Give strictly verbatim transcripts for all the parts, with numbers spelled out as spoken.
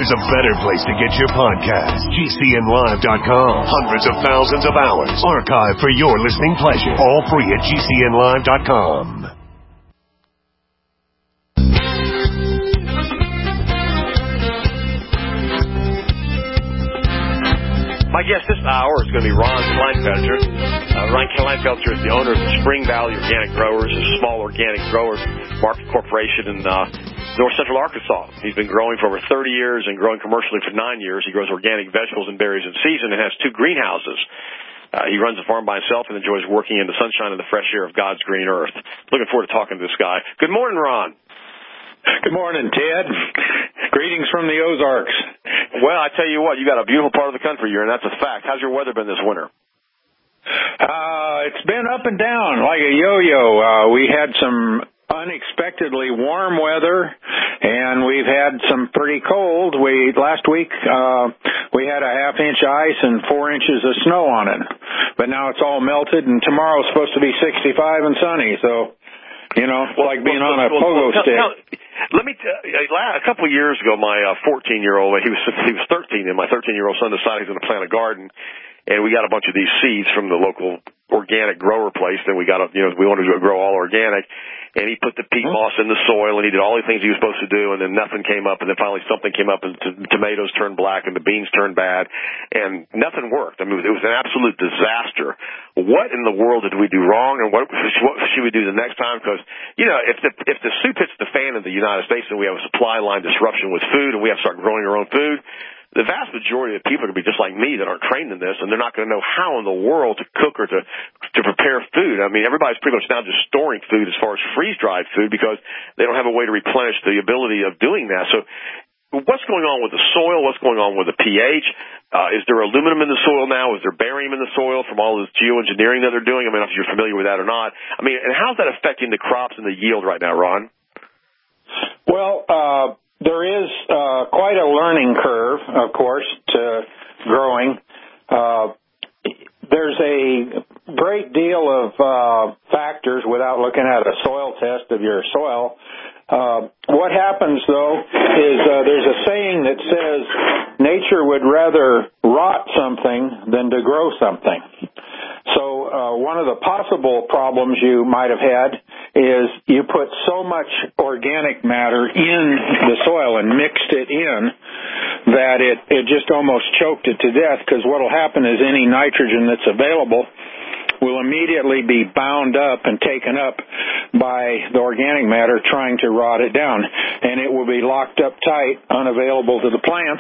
there's a better place to get your podcast. G C N live dot com. Hundreds of thousands of hours archived for your listening pleasure. All free at G C N live dot com. My guest this hour is going to be Ron Kleinfelter. Uh, Ron Kleinfelter is the owner of the Spring Valley Organic Growers, a small organic growers market corporation in uh, North Central Arkansas. He's been growing for over thirty years and growing commercially for nine years. He grows organic vegetables and berries in season and has two greenhouses. Uh, he runs a farm by himself and enjoys working in the sunshine and the fresh air of God's green earth. Looking forward to talking to this guy. Good morning, Ron. Good morning, Ted. Greetings from the Ozarks. Well, I tell you what, you got a beautiful part of the country here, and that's a fact. How's your weather been this winter? Uh, it's been up and down like a yo-yo. Uh, we had some unexpectedly warm weather, and we've had some pretty cold. We last week uh, we had a half inch ice and four inches of snow on it, but now it's all melted, and tomorrow's supposed to be sixty-five and sunny. So, you know, it's well, like being well, on a well, pogo well, stick. Tell, tell, let me tell you, a couple of years ago, my fourteen-year-old, he was he was thirteen, and my thirteen-year-old son decided he was going to plant a garden, and we got a bunch of these seeds from the local organic grower place. Then we got a, you know, we wanted to grow all organic, and he put the peat moss in the soil, and he did all the things he was supposed to do, and then nothing came up, and then finally something came up, and t- tomatoes turned black, and the beans turned bad, and nothing worked. I mean, it was an absolute disaster. What in the world did we do wrong, and what, what should we do the next time? Because, you know, if the, if the soup hits the fan in the United States and we have a supply line disruption with food and we have to start growing our own food, the vast majority of people are going to be just like me that aren't trained in this, and they're not going to know how in the world to cook or to to prepare food. I mean, everybody's pretty much now just storing food as far as freeze-dried food because they don't have a way to replenish the ability of doing that. So what's going on with the soil? What's going on with the pH? Uh, is there aluminum in the soil now? Is there barium in the soil from all this geoengineering that they're doing? I mean, I don't know if you're familiar with that or not. I mean, and how's that affecting the crops and the yield right now, Ron? Well, uh, there is uh, quite a learning curve, of course, to growing. Uh, there's a great deal of uh, factors without looking at a soil test of your soil. Uh, what happens, though, is uh, there's a saying that says nature would rather rot something than to grow something. So uh, one of the possible problems you might have had is you put so much organic matter in the soil and mixed it in that it, it just almost choked it to death, because what will happen is any nitrogen that's available will immediately be bound up and taken up by the organic matter trying to rot it down. And it will be locked up tight, unavailable to the plants,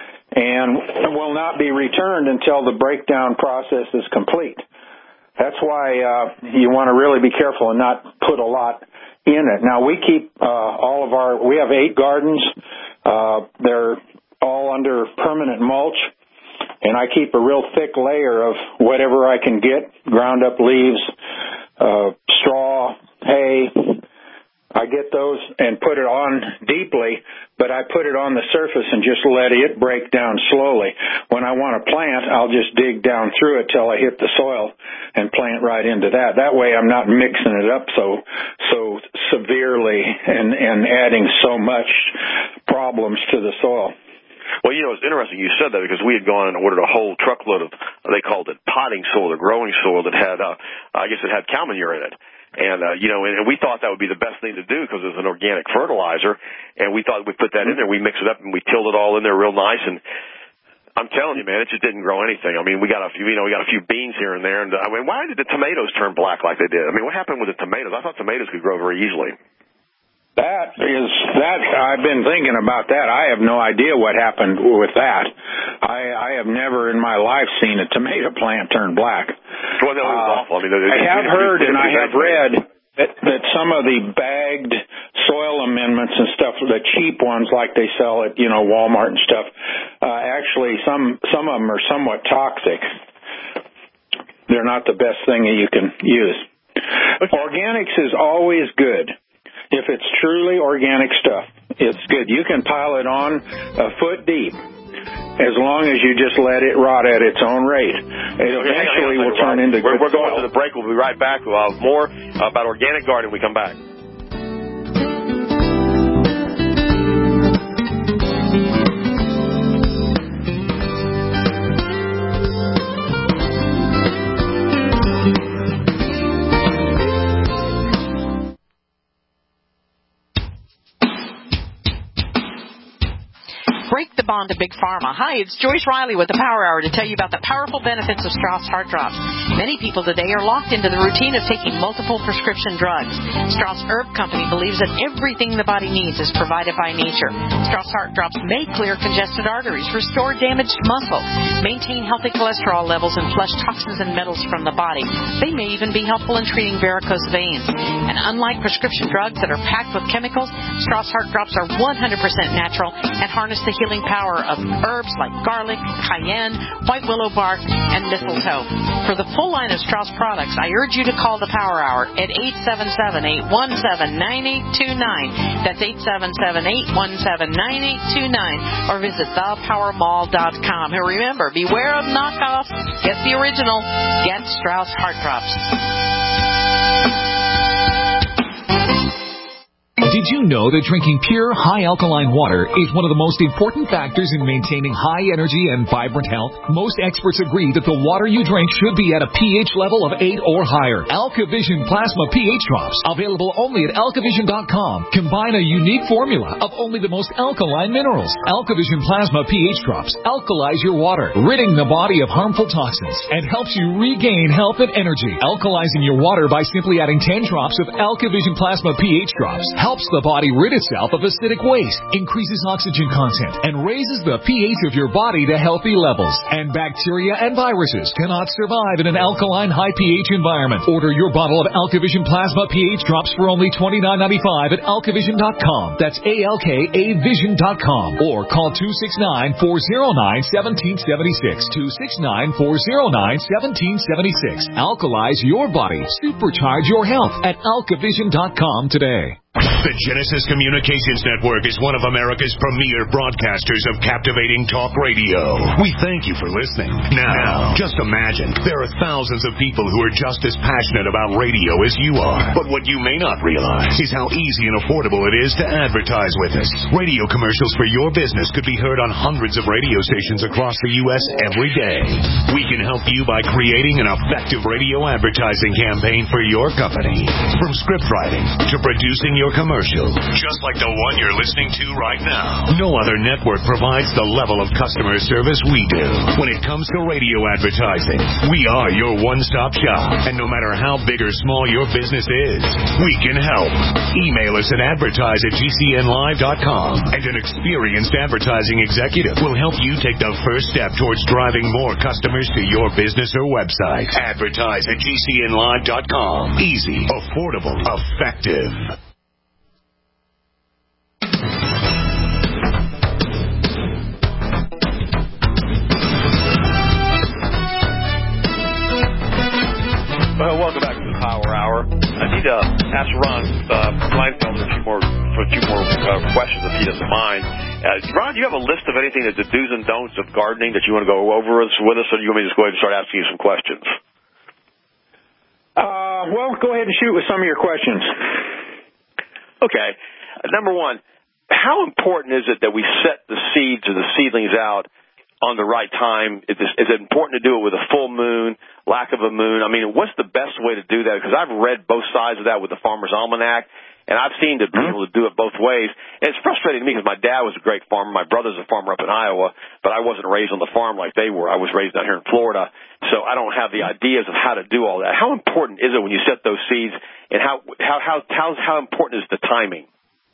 and will not be returned until the breakdown process is complete. That's why uh, you want to really be careful and not put a lot in it. Now, we keep uh, all of our, we have eight gardens. Uh, they're all under permanent mulch. And I keep a real thick layer of whatever I can get, ground up leaves, uh, straw, hay. I get those and put it on deeply, but I put it on the surface and just let it break down slowly. When I want to plant, I'll just dig down through it till I hit the soil and plant right into that. That way I'm not mixing it up so so severely and, and adding so much problems to the soil. Well, you know, it's interesting you said that, because we had gone and ordered a whole truckload of, they called it potting soil or growing soil that had, uh, I guess it had cow manure in it. And, uh, you know, and, and we thought that would be the best thing to do because it's an organic fertilizer. And we thought we'd put that in there. We mix it up and we tilled it all in there real nice. And I'm telling you, man, it just didn't grow anything. I mean, we got a few, you know, we got a few beans here and there. And I mean, why did the tomatoes turn black like they did? I mean, what happened with the tomatoes? I thought tomatoes could grow very easily. That is, that, I've been thinking about that. I have no idea what happened with that. I, I have never in my life seen a tomato plant turn black. Well, that was uh, awful. I mean, I have heard and I have read that, that some of the bagged soil amendments and stuff, the cheap ones like they sell at, you know, Walmart and stuff, uh, actually some, some of them are somewhat toxic. They're not the best thing that you can use. Organics is always good. If it's truly organic stuff, it's good. You can pile it on a foot deep as long as you just let it rot at its own rate. It eventually will turn into good soil. We're going to the break. We'll be right back. We'll have more about organic gardening when we come back. Break the bond to Big Pharma. Hi, it's Joyce Riley with the Power Hour to tell you about the powerful benefits of Strauss Heart Drops. Many people today are locked into the routine of taking multiple prescription drugs. Strauss Herb Company believes that everything the body needs is provided by nature. Strauss Heart Drops may clear congested arteries, restore damaged muscle, maintain healthy cholesterol levels, and flush toxins and metals from the body. They may even be helpful in treating varicose veins. And unlike prescription drugs that are packed with chemicals, Strauss Heart Drops are one hundred percent natural and harness the healing power of herbs like garlic, cayenne, white willow bark, and mistletoe. For the full line of Strauss products, I urge you to call the Power Hour at eight seven seven, eight one seven, nine eight two nine. That's eight seven seven, eight one seven, nine eight two nine. Or visit the power mall dot com. And remember, beware of knockoffs. Get the original. Get Strauss Heart Drops. Did you know that drinking pure, high-alkaline water is one of the most important factors in maintaining high energy and vibrant health? Most experts agree that the water you drink should be at a pH level of eight or higher. AlkaVision Plasma pH Drops, available only at alkavision dot com, combine a unique formula of only the most alkaline minerals. AlkaVision Plasma pH Drops alkalize your water, ridding the body of harmful toxins, and helps you regain health and energy. Alkalizing your water by simply adding ten drops of AlkaVision Plasma pH Drops helps the body rid itself of acidic waste, increases oxygen content, and raises the pH of your body to healthy levels. And bacteria and viruses cannot survive in an alkaline high pH environment. Order your bottle of AlkaVision Plasma pH Drops for only twenty-nine ninety-five at alkavision dot com. That's A L K A vision dot com. Or call two six nine, four oh nine, one seven seven six. two six nine, four oh nine, one seven seven six. Alkalize your body. Supercharge your health at alkavision dot com today. The Genesis Communications Network is one of America's premier broadcasters of captivating talk radio. We thank you for listening. Now, just imagine there are thousands of people who are just as passionate about radio as you are. But what you may not realize is how easy and affordable it is to advertise with us. Radio commercials for your business could be heard on hundreds of radio stations across the U S every day. We can help you by creating an effective radio advertising campaign for your company. From script writing to producing your commercial, just like the one you're listening to right now. No other network provides the level of customer service we do. When it comes to radio advertising, we are your one-stop shop. And no matter how big or small your business is, we can help. Email us at advertise at G C N live dot com, and an experienced advertising executive will help you take the first step towards driving more customers to your business or website. Advertise at G C N live dot com. Easy, affordable, effective. Well, welcome back to the Power Hour. I need to ask Ron uh, Kleinfelder a few more for a few more uh, questions if he doesn't mind. Uh, Ron, do you have a list of anything that the do's and don'ts of gardening that you want to go over with us, or do you want me to just go ahead and start asking you some questions? Uh, well, go ahead and shoot with some of your questions. Okay. Uh, number one, how important is it that we set the seeds or the seedlings out on the right time? Is, this, is it important to do it with a full moon, lack of a moon? I mean, what's the best way to do that? Because I've read both sides of that with the Farmer's Almanac, and I've seen to be able to do it both ways. And it's frustrating to me because my dad was a great farmer. My brother's a farmer up in Iowa, but I wasn't raised on the farm like they were. I was raised down here in Florida, so I don't have the ideas of how to do all that. How important is it when you set those seeds, and how how how how, how important is the timing?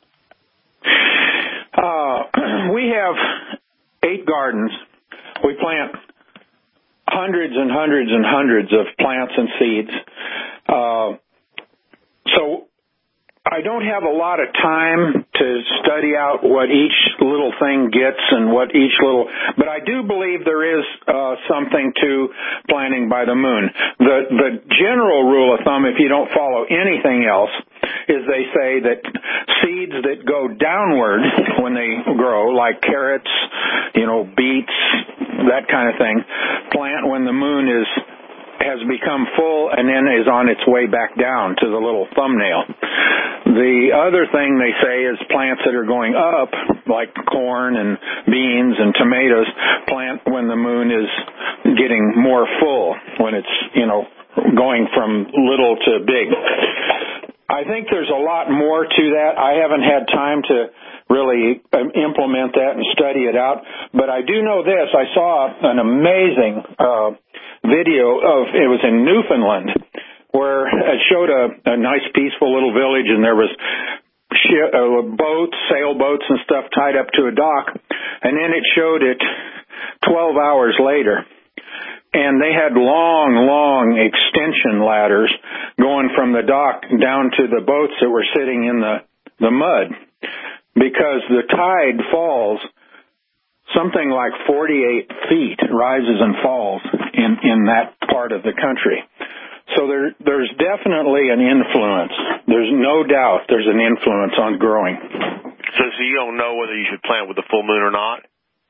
Uh, we have eight gardens. We plant hundreds and hundreds and hundreds of plants and seeds. Uh, so I don't have a lot of time to study out what each little thing gets and what each little, but I do believe there is uh, something to planting by the moon. The the general rule of thumb, if you don't follow anything else, is they say that seeds that go downward when they grow, like carrots, you know, beets, that kind of thing, plant when the moon is has become full and then is on its way back down to the little thumbnail. The other thing they say is plants that are going up, like corn and beans and tomatoes, plant when the moon is getting more full, when it's, you know, going from little to big. I think there's a lot more to that. I haven't had time to really implement that and study it out. But I do know this. I saw an amazing uh, video of, it was in Newfoundland, where it showed a, a nice, peaceful little village, and there was sh- uh, boats, sailboats and stuff tied up to a dock. And then it showed it twelve hours later. And they had long, long extension ladders going from the dock down to the boats that were sitting in the, the mud, because the tide falls something like forty-eight feet, rises and falls in, in that part of the country. So there, there's definitely an influence. There's no doubt there's an influence on growing. So, so you don't know whether you should plant with the full moon or not?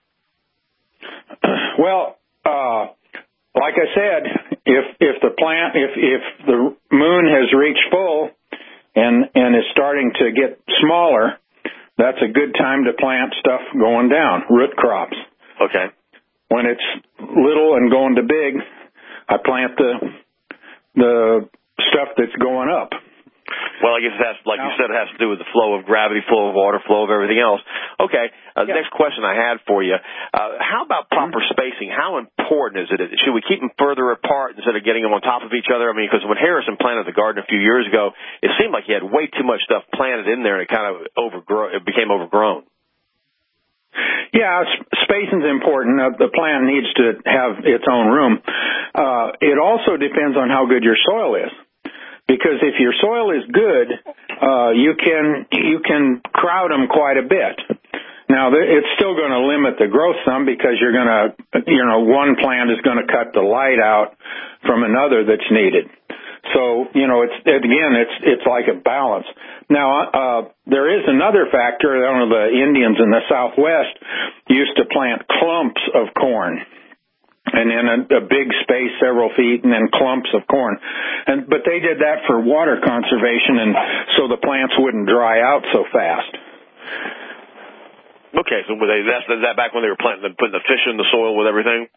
Well, uh, like I said, if if the plant, if if the moon has reached full and and is starting to get smaller, that's a good time to plant stuff going down, root crops. Okay. When it's little and going to big, I plant the the stuff that's going up. Well, I guess it has, like you said, it has to do with the flow of gravity, flow of water, flow of everything else. Okay, uh, the yeah. next question I had for you, uh, how about proper mm-hmm. spacing? How important is it? Should we keep them further apart instead of getting them on top of each other? I mean, because when Harrison planted the garden a few years ago, it seemed like he had way too much stuff planted in there, and it kind of overgrow, it became overgrown. Yeah, spacing's important. Uh, the plant needs to have its own room. Uh, it also depends on how good your soil is. Because if your soil is good, uh, you can you can crowd them quite a bit. Now, it's still going to limit the growth some, because you're going to, you know, one plant is going to cut the light out from another that's needed. So, you know, it's again, it's it's like a balance. Now, uh, there is another factor. I don't know, the Indians in the Southwest used to plant clumps of corn. And then a, a big space, several feet, and then clumps of corn. And but they did that for water conservation, and so the plants wouldn't dry out so fast. Okay, so were they, that's that back when they were planting, putting the fish in the soil with everything?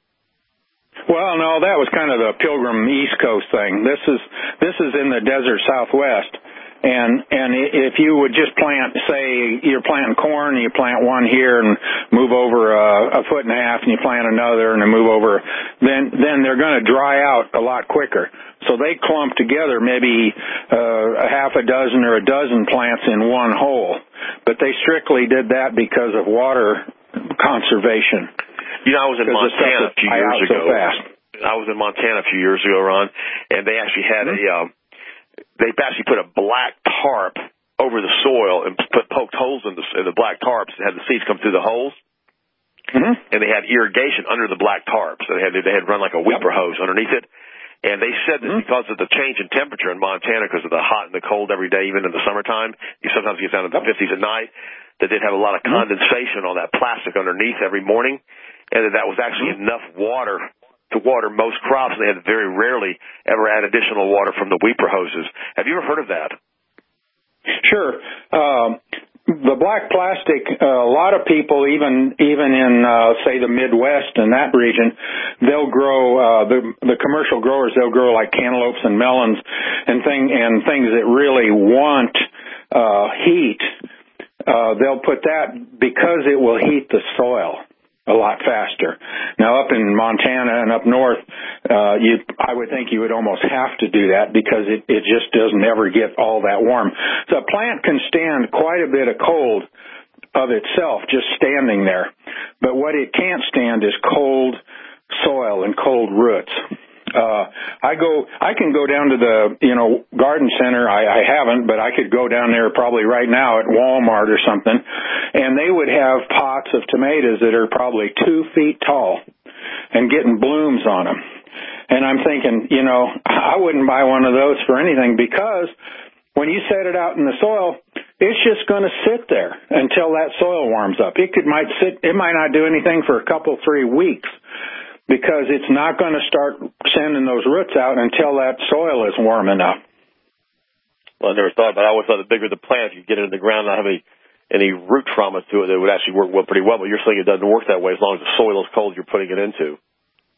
Well, no, that was kind of the Pilgrim East Coast thing. This is this is in the desert Southwest. And and if you would just plant, say you're planting corn, and you plant one here and move over a, a foot and a half, and you plant another and then move over, then then they're going to dry out a lot quicker. So they clump together, maybe uh, a half a dozen or a dozen plants in one hole. But they strictly did that because of water conservation. You know, I was in Montana a few years ago. So fast. I was in Montana a few years ago, Ron, and they actually had mm-hmm. a. Um, They actually put a black tarp over the soil and put poked holes in the, in the black tarps and had the seeds come through the holes. Mm-hmm. And they had irrigation under the black tarps. So they had they had run like a weeper yep. hose underneath it. And they said that mm-hmm. because of the change in temperature in Montana, because of the hot and the cold every day, even in the summertime, you sometimes get down to the yep. fifties at night, that they'd have a lot of mm-hmm. condensation on that plastic underneath every morning, and that that was actually mm-hmm. enough water to water most crops, and they had very rarely ever add additional water from the weeper hoses. Have you ever heard of that? Sure. Um, the black plastic, uh, a lot of people, even even in, uh, say, the Midwest and that region, they'll grow, uh, the, the commercial growers, they'll grow like cantaloupes and melons and, thing, and things that really want uh, heat. Uh, they'll put that because it will heat the soil a lot faster. Now, up in Montana and up north, uh, you, I would think you would almost have to do that because it, it just doesn't ever get all that warm. So a plant can stand quite a bit of cold of itself, just standing there. But what it can't stand is cold soil and cold roots. Uh, I go, I can go down to the, you know, garden center. I, I haven't, but I could go down there probably right now at Walmart or something, and they would have pots of tomatoes that are probably two feet tall and getting blooms on them. And I'm thinking, you know, I wouldn't buy one of those for anything, because when you set it out in the soil, it's just going to sit there until that soil warms up. It could might sit, it might not do anything for a couple, three weeks. Because it's not going to start sending those roots out until that soil is warm enough. Well, I never thought about it. I always thought the bigger the plant, you get it in the ground, not have any, any root trauma to it, that would actually work well, pretty well. But you're saying it doesn't work that way as long as the soil is cold you're putting it into.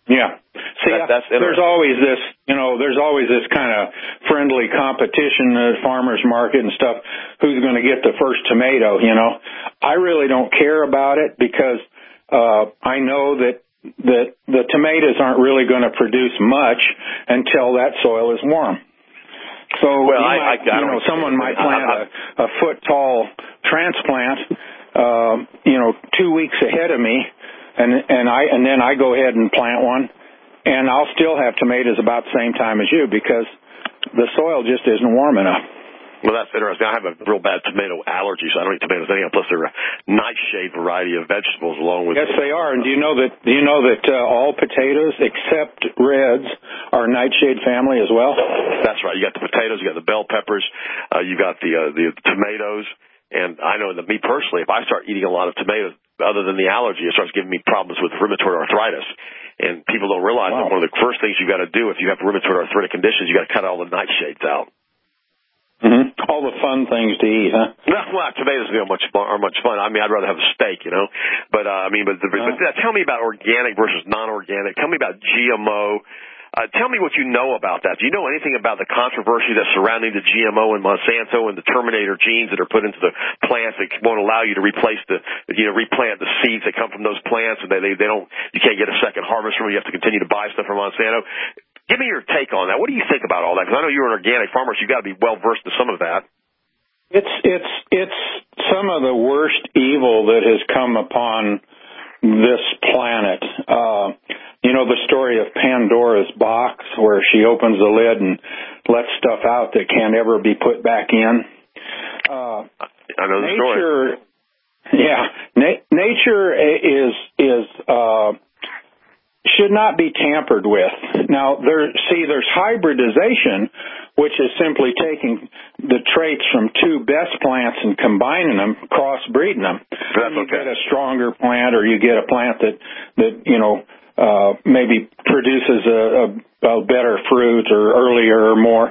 Yeah. See, that, that's there's always this, you know, there's always this kind of friendly competition at farmers market and stuff. Who's going to get the first tomato, you know? I really don't care about it because uh I know that that the tomatoes aren't really going to produce much until that soil is warm. So, well, you, I, might, I, I you know, someone might plant I, I, a, a foot-tall transplant, uh, you know, two weeks ahead of me, and and I and then I go ahead and plant one, and I'll still have tomatoes about the same time as you because the soil just isn't warm enough. Well, that's interesting. I have a real bad tomato allergy, so I don't eat tomatoes anyhow. Plus, they're a nightshade variety of vegetables, along with yes, they are. And do you know that? Do you know that uh, all potatoes except reds are nightshade family as well? That's right. You got the potatoes, you got the bell peppers, uh, you got the uh, the tomatoes. And I know that me personally, if I start eating a lot of tomatoes, other than the allergy, it starts giving me problems with rheumatoid arthritis. And people don't realize wow. that one of the first things you got to do if you have rheumatoid arthritic conditions, you got to cut all the nightshades out. Mm-hmm. All the fun things to eat, huh? No, well, tomatoes are much fun, are much fun. I mean, I'd rather have a steak, you know. But uh, I mean, but, the, uh, but uh, tell me about organic versus non-organic. Tell me about G M O. Uh, tell me what you know about that. Do you know anything about the controversy that's surrounding the G M O and Monsanto and the Terminator genes that are put into the plants that won't allow you to replace the, you know, replant the seeds that come from those plants, and they they, they don't, you can't get a second harvest from them. You have to continue to buy stuff from Monsanto. Give me your take on that. What do you think about all that? Because I know you're an organic farmer, so you've got to be well versed in some of that. It's it's it's some of the worst evil that has come upon this planet. Uh, you know the story of Pandora's box, where she opens the lid and lets stuff out that can't ever be put back in. Uh, I know the nature, story. Yeah, na- nature is is. Uh, should not be tampered with. Now, there, see, there's hybridization, which is simply taking the traits from two best plants and combining them, crossbreeding them. That's and you okay. get a stronger plant, or you get a plant that, that you know, uh, maybe produces a, a, a better fruit or earlier or more.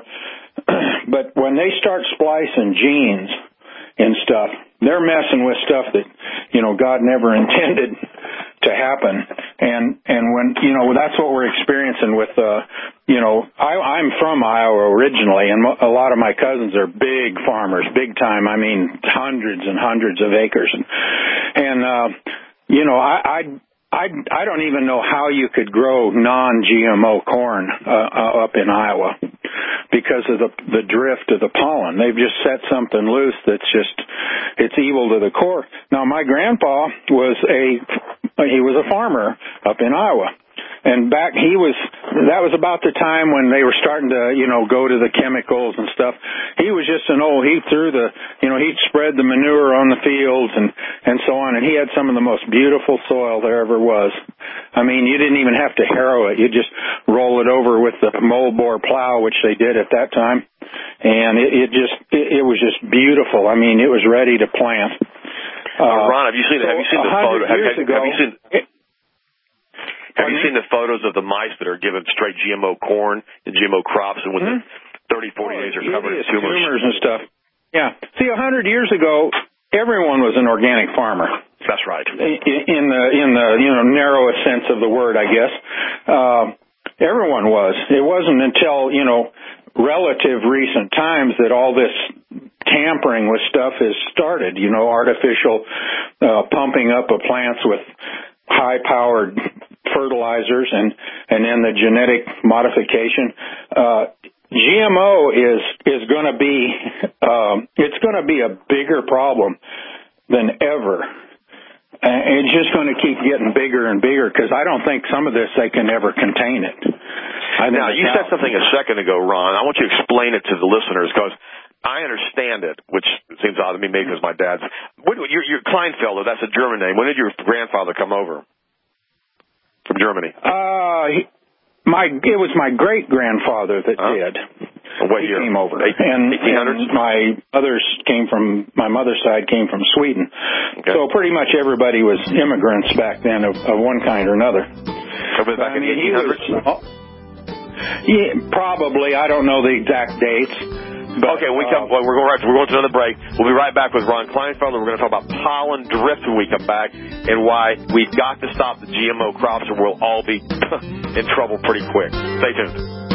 But when they start splicing genes and stuff, they're messing with stuff that, you know, God never intended to happen. And and when, you know, that's what we're experiencing with, uh, you know, I, I'm from Iowa originally, and a lot of my cousins are big farmers, big time. I mean, hundreds and hundreds of acres. And, and uh, you know, I, I I I don't even know how you could grow non-G M O corn uh, uh, up in Iowa because of the the drift of the pollen. They've just set something loose that's just, it's evil to the core. Now, my grandpa was a he was a farmer up in Iowa. And back, he was, that was about the time when they were starting to, you know, go to the chemicals and stuff. He was just an old, he threw the, you know, he'd spread the manure on the fields and, and so on. And he had some of the most beautiful soil there ever was. I mean, you didn't even have to harrow it. You just roll it over with the mold bore plow, which they did at that time. And it, it just, it, it was just beautiful. I mean, it was ready to plant. Uh, Ron, have you seen, so have you seen the photo? Have, have, ago, have you seen, it, Have you seen the photos of the mice that are given straight G M O corn and G M O crops, and within mm-hmm. thirty, forty days are covered in tumors? tumors and stuff. Yeah. See, a hundred years ago, everyone was an organic farmer. That's right. In, in the in the you know narrowest sense of the word, I guess. Uh, everyone was. It wasn't until you know relative recent times that all this tampering with stuff has started. You know, artificial uh, pumping up of plants with high-powered fertilizers and and then the genetic modification. Uh, G M O is is going to be um, it's going to be a bigger problem than ever. And it's just going to keep getting bigger and bigger because I don't think some of this they can ever contain it. I now you said something a second ago, Ron. I want you to explain it to the listeners because I understand it, which seems odd to me, maybe because my dad's. When, your, your Kleinfelder, that's a German name. When did your grandfather come over from Germany? Uh, he, my it was my great grandfather that huh? did. What he year? Came over, eighteen hundreds? And, and my others came from my mother's side came from Sweden. Okay. So pretty much everybody was immigrants back then of, of one kind or another. So back I in mean, the eighteen hundreds? Yeah, probably. I don't know the exact dates. But, okay, when we come, uh, well, we're going right. We're going to another break. We'll be right back with Ron Kleinfelder. We're going to talk about pollen drift when we come back, and why we've got to stop the G M O crops, or we'll all be in trouble pretty quick. Stay tuned.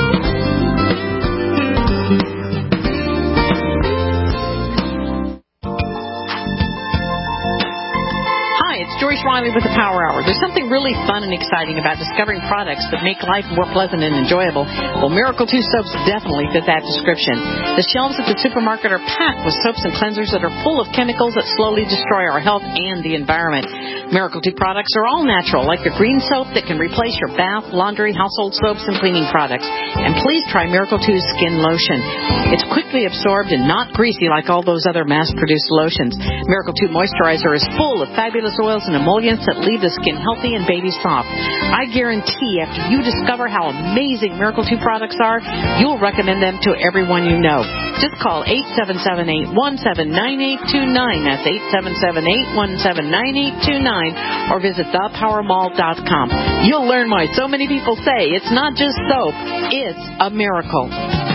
It's Joyce Riley with the Power Hour. There's something really fun and exciting about discovering products that make life more pleasant and enjoyable. Well, Miracle two soaps definitely fit that description. The shelves at the supermarket are packed with soaps and cleansers that are full of chemicals that slowly destroy our health and the environment. Miracle two products are all natural, like a green soap that can replace your bath, laundry, household soaps, and cleaning products. And please try Miracle two's Skin Lotion. It's quickly absorbed and not greasy like all those other mass-produced lotions. Miracle two Moisturizer is full of fabulous oils and emollients that leave the skin healthy and baby soft. I guarantee after you discover how amazing Miracle two products are, you'll recommend them to everyone you know. Just call eight seven seven, eight one seven, nine eight two nine. That's eight seven seven, eight one seven, nine eight two nine. Or visit the power mall dot com. You'll learn why so many people say it's not just soap, it's a miracle.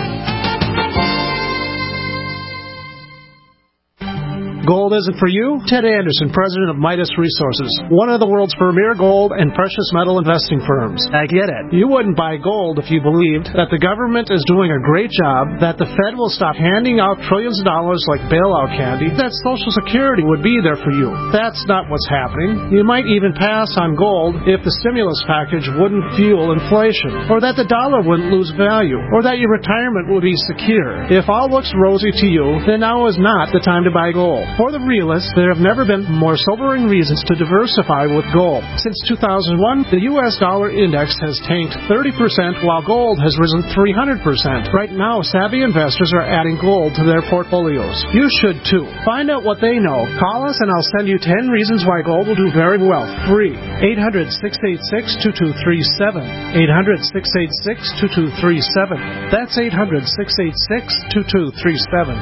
Gold isn't for you? Ted Anderson, president of Midas Resources, one of the world's premier gold and precious metal investing firms. I get it. You wouldn't buy gold if you believed that the government is doing a great job, that the Fed will stop handing out trillions of dollars like bailout candy, that Social Security would be there for you. That's not what's happening. You might even pass on gold if the stimulus package wouldn't fuel inflation, or that the dollar wouldn't lose value, or that your retirement would be secure. If all looks rosy to you, then now is not the time to buy gold. For the realists, there have never been more sobering reasons to diversify with gold. Since two thousand one, the U S dollar index has tanked thirty percent while gold has risen three hundred percent. Right now, savvy investors are adding gold to their portfolios. You should too. Find out what they know. Call us and I'll send you ten reasons why gold will do very well. Free. eight hundred, six eight six, two two three seven. eight hundred, six eight six, two two three seven. That's eight hundred, six eight six, two two three seven.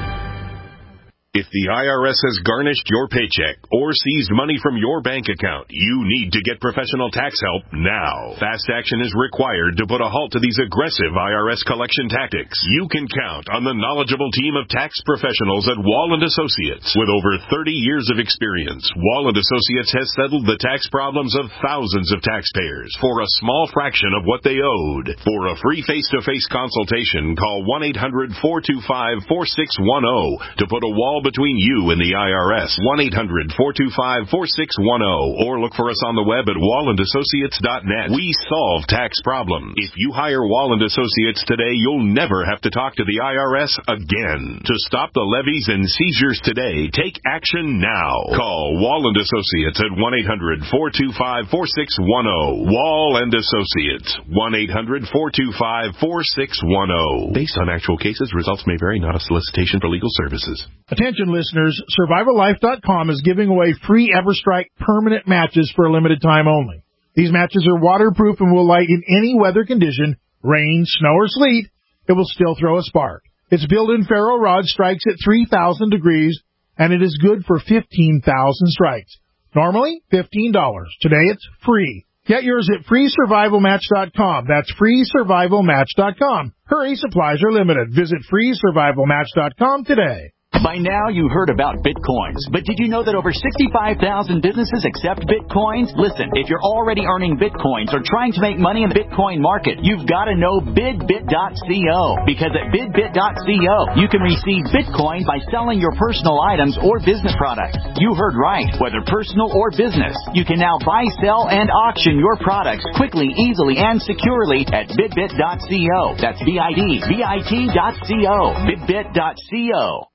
If the I R S has garnished your paycheck or seized money from your bank account, you need to get professional tax help now. Fast action is required to put a halt to these aggressive I R S collection tactics. You can count on the knowledgeable team of tax professionals at Wall and Associates. With over thirty years of experience, Wall and Associates has settled the tax problems of thousands of taxpayers for a small fraction of what they owed. For a free face-to-face consultation, call one eight hundred, four two five, four six one zero to put a wall between you and the I R S. one eight hundred, four two five, four six one zero. Or look for us on the web at wall and associates dot net. We solve tax problems. If you hire Wall and Associates today, you'll never have to talk to the I R S again. To stop the levies and seizures today, take action now. Call Wall and Associates at one eight hundred, four two five, four six one zero. Wall and Associates. one eight hundred, four two five, four six one zero. Based on actual cases, results may vary, not a solicitation for legal services. Attention listeners, survival life dot com is giving away free EverStrike permanent matches for a limited time only. These matches are waterproof and will light in any weather condition, rain, snow, or sleet. It will still throw a spark. Its built-in ferro rod strikes at three thousand degrees, and it is good for fifteen thousand strikes. Normally, fifteen dollars. Today, it's free. Get yours at free survival match dot com. That's free survival match dot com. Hurry, supplies are limited. Visit free survival match dot com today. By now, you heard about Bitcoins, but did you know that over sixty-five thousand businesses accept Bitcoins? Listen, if you're already earning Bitcoins or trying to make money in the Bitcoin market, you've got to know bid bit dot co, because at bid bit dot co, you can receive Bitcoin by selling your personal items or business products. You heard right. Whether personal or business, you can now buy, sell, and auction your products quickly, easily, and securely at bid bit dot co. That's B I D B I T dot co. bid bit dot co.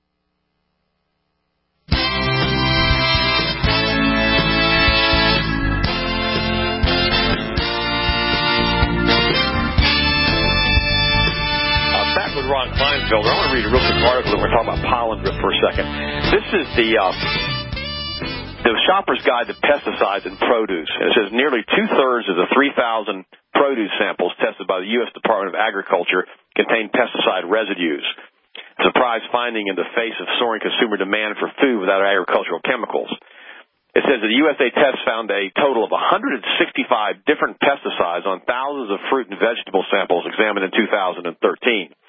Ron Kleinfelder. I want to read a real quick article that we're talking about pollen drift for a second. This is the uh, the Shopper's Guide to Pesticides in Produce. And it says nearly two-thirds of the three thousand produce samples tested by the U S Department of Agriculture contain pesticide residues. Surprise finding in the face of soaring consumer demand for food without agricultural chemicals. It says that the U S D A test found a total of one hundred sixty-five different pesticides on thousands of fruit and vegetable samples examined in two thousand thirteen.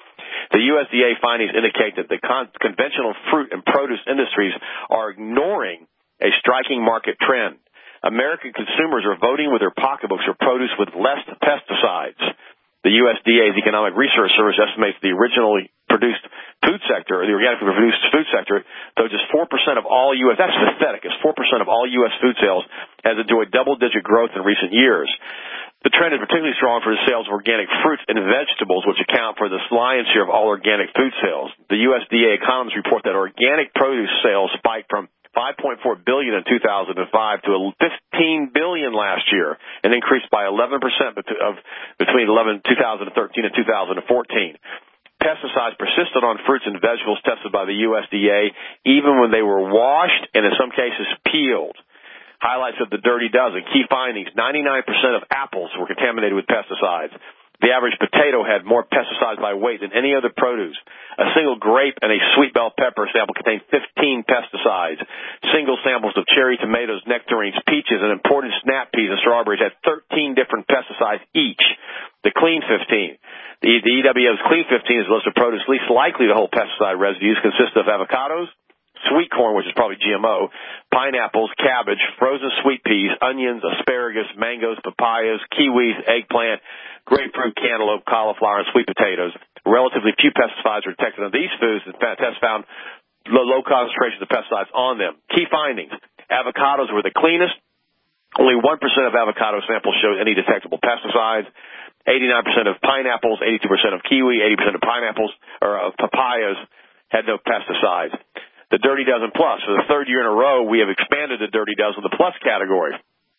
The U S D A findings indicate that the con- conventional fruit and produce industries are ignoring a striking market trend. American consumers are voting with their pocketbooks for produce with less pesticides. The U S D A's Economic Research Service estimates the originally produced food sector, or the organically produced food sector, though just four percent of all U S, that's pathetic, it's four percent of all U S food sales, has enjoyed double-digit growth in recent years. The trend is particularly strong for the sales of organic fruits and vegetables, which account for the lion's share of all organic food sales. The U S D A economists report that organic produce sales spiked from five point four billion dollars in two thousand five to fifteen billion dollars last year, and increased by eleven percent of between two thousand thirteen and two thousand fourteen. Pesticides persisted on fruits and vegetables tested by the U S D A, even when they were washed and in some cases peeled. Highlights of the Dirty Dozen. Key findings: ninety-nine percent of apples were contaminated with pesticides. The average potato had more pesticides by weight than any other produce. A single grape and a sweet bell pepper sample contained fifteen pesticides. Single samples of cherry tomatoes, nectarines, peaches, and imported snap peas and strawberries had thirteen different pesticides each. The Clean fifteen. The, the E W O's Clean fifteen is a list of produce least likely to hold pesticide residues. Consists of avocados, sweet corn, which is probably G M O, pineapples, cabbage, frozen sweet peas, onions, asparagus, mangoes, papayas, kiwis, eggplant, grapefruit, cantaloupe, cauliflower, and sweet potatoes. Relatively few pesticides are detected on these foods, and tests found low, low concentrations of pesticides on them. Key findings: avocados were the cleanest. Only one percent of avocado samples showed any detectable pesticides. eighty-nine percent of pineapples, eighty-two percent of kiwi, eighty percent of pineapples, or of papayas had no pesticides. The Dirty Dozen Plus. For the third year in a row, we have expanded the Dirty Dozen, the Plus category,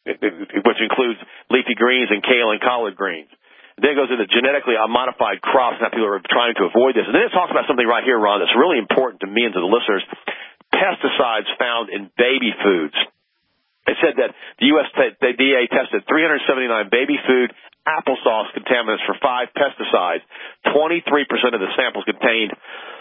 which includes leafy greens and kale and collard greens. Then it goes into genetically modified crops. Now people are trying to avoid this. And then it talks about something right here, Ron, that's really important to me and to the listeners. Pesticides found in baby foods. It said that the U S D A tested three hundred seventy-nine baby food applesauce contaminants for five pesticides. twenty-three percent of the samples contained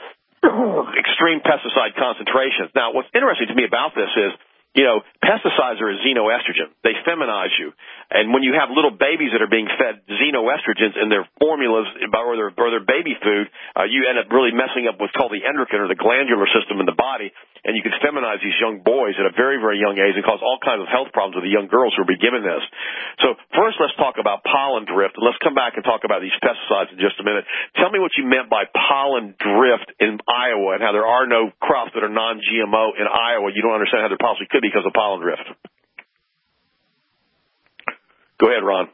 extreme pesticide concentrations. Now, what's interesting to me about this is, you know, pesticides are a xenoestrogen. They feminize you. And when you have little babies that are being fed xenoestrogens in their formulas or their, or their baby food, uh, you end up really messing up what's called the endocrine or the glandular system in the body, and you can feminize these young boys at a very, very young age and cause all kinds of health problems with the young girls who will be given this. So first let's talk about pollen drift, and let's come back and talk about these pesticides in just a minute. Tell me what you meant by pollen drift in Iowa and how there are no crops that are non-G M O in Iowa. You don't understand how there possibly could be because of pollen drift. Go ahead, Ron.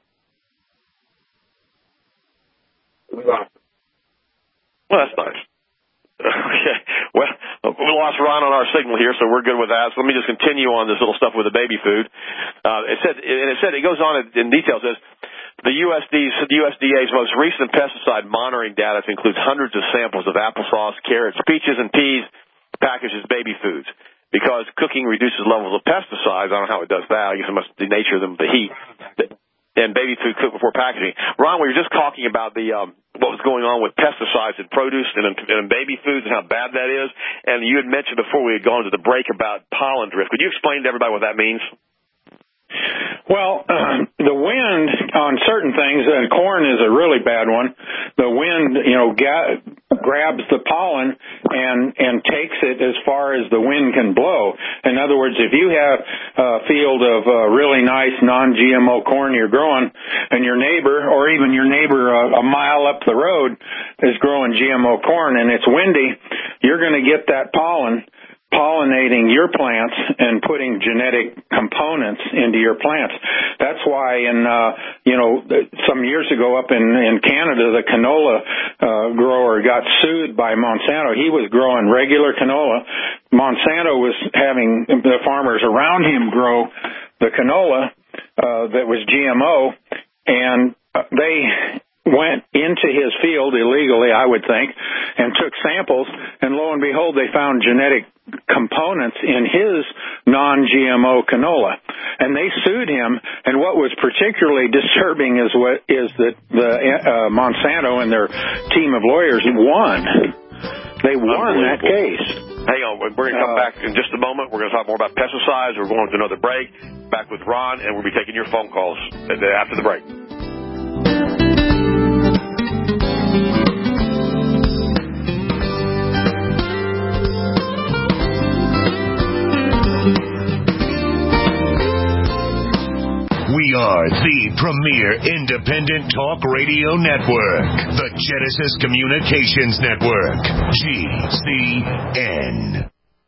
Well, that's nice. Okay. Well, we lost Ron on our signal here, so we're good with that. So let me just continue on this little stuff with the baby food. Uh, it said, and it said, it goes on in detail. It says, the U S D A's, the U S D A's most recent pesticide monitoring data includes hundreds of samples of applesauce, carrots, peaches, and peas packaged as baby foods. Because cooking reduces levels of pesticides. I don't know how it does that. I guess it must be the nature of them, the heat. And baby food cooked before packaging. Ron, we were just talking about the um, what was going on with pesticides in produce and in, in baby foods and how bad that is. And you had mentioned before we had gone to the break about pollen drift. Could you explain to everybody what that means? Well, uh, the wind on certain things, and corn is a really bad one. The wind, you know, ga- grabs the pollen and and takes it as far as the wind can blow. In other words, if you have a field of uh, really nice non-G M O corn you're growing, and your neighbor, or even your neighbor a, a mile up the road, is growing G M O corn and it's windy, you're going to get that pollen pollinating your plants and putting genetic components into your plants. That's why in, uh, you know, some years ago up in, in Canada, the canola uh, grower got sued by Monsanto. He was growing regular canola. Monsanto was having the farmers around him grow the canola uh, that was G M O, and they went into his field illegally, I would think, and took samples, and lo and behold, they found genetic components in his non-G M O canola, and they sued him. And what was particularly disturbing is what is that the uh, Monsanto and their team of lawyers won. They won that case. Hang on, we're going to come uh, back in just a moment. We're going to talk more about pesticides. We're going to another break. Back with Ron, and we'll be taking your phone calls after the break. are the premier independent talk radio network, the Genesis Communications Network, G C N.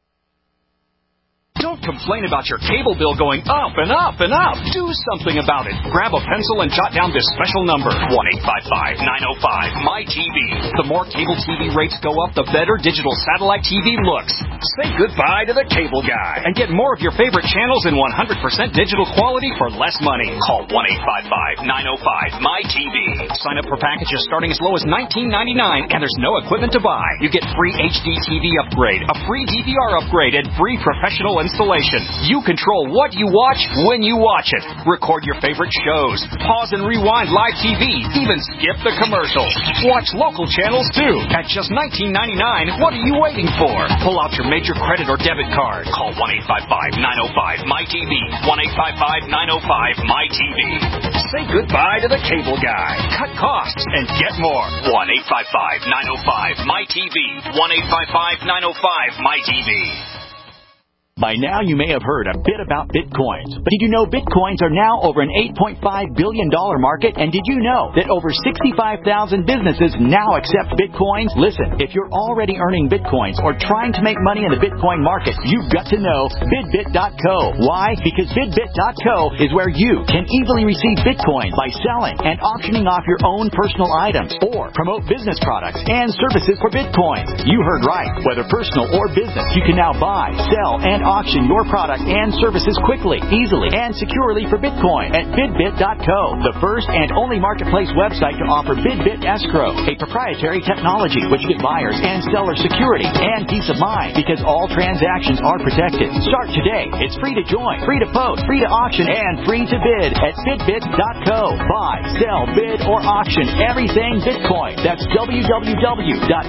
Don't complain about your cable bill going up and up and up. Do something about it. Grab a pencil and jot down this special number, one eight five five, nine oh five, M Y T V. The more cable T V rates go up, the better digital satellite T V looks. Say goodbye to the cable guy and get more of your favorite channels in one hundred percent digital quality for less money. Call one eight five five, nine oh five, M Y T V. Sign up for packages starting as low as nineteen ninety-nine, and there's no equipment to buy. You get free H D T V upgrade, a free D V R upgrade, and free professional installation. You control what you watch when you watch it. Record your favorite shows. Pause and rewind live T V. Even skip the commercials. Watch local channels too. At just nineteen ninety-nine, what are you waiting for? Pull out your major credit or debit card. Call one eight five five, nine oh five, M Y T V. one eight five five, nine oh five, M Y T V. Say goodbye to the cable guy. Cut costs and get more. one eight five five, nine oh five, M Y T V. one eight five five, nine oh five, M Y T V. By now, you may have heard a bit about Bitcoins. But did you know Bitcoins are now over an eight point five billion dollars market? And did you know that over sixty-five thousand businesses now accept Bitcoins? Listen, if you're already earning Bitcoins or trying to make money in the Bitcoin market, you've got to know Bidbit dot co. Why? Because Bidbit dot co is where you can easily receive Bitcoin by selling and auctioning off your own personal items or promote business products and services for Bitcoins. You heard right. Whether personal or business, you can now buy, sell, and auction your product and services quickly, easily, and securely for Bitcoin at Bidbit dot co, the first and only marketplace website to offer Bidbit Escrow, a proprietary technology which gives buyers and sellers security and peace of mind because all transactions are protected. Start today. It's free to join, free to post, free to auction, and free to bid at Bidbit dot co. Buy, sell, bid, or auction everything Bitcoin. That's w w w dot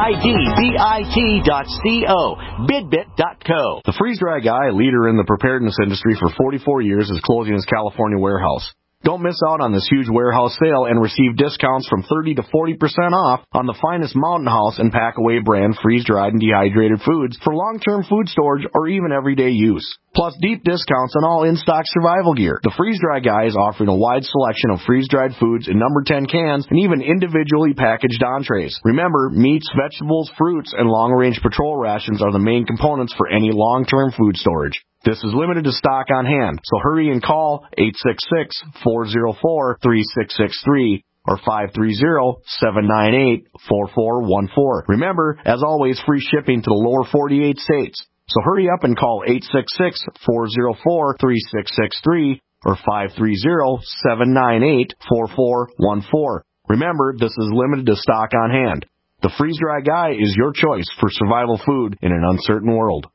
bidbit dot co. Bidbit dot co. The freeze-dry guy, leader in the preparedness industry for forty-four years, is closing his California warehouse. Don't miss out on this huge warehouse sale and receive discounts from thirty to forty percent off on the finest Mountain House and Packaway brand freeze-dried and dehydrated foods for long-term food storage or even everyday use. Plus deep discounts on all in-stock survival gear. The Freeze-Dry Guy is offering a wide selection of freeze-dried foods in number ten cans and even individually packaged entrees. Remember, meats, vegetables, fruits, and long-range patrol rations are the main components for any long-term food storage. This is limited to stock on hand, so hurry and call eight six six, four oh four, three six six three or five three zero, seven nine eight, four four one four. Remember, as always, free shipping to the lower forty-eight states. So hurry up and call eight six six, four oh four, three six six three or five three zero, seven nine eight, four four one four. Remember, this is limited to stock on hand. The Freeze-Dry Guy is your choice for survival food in an uncertain world.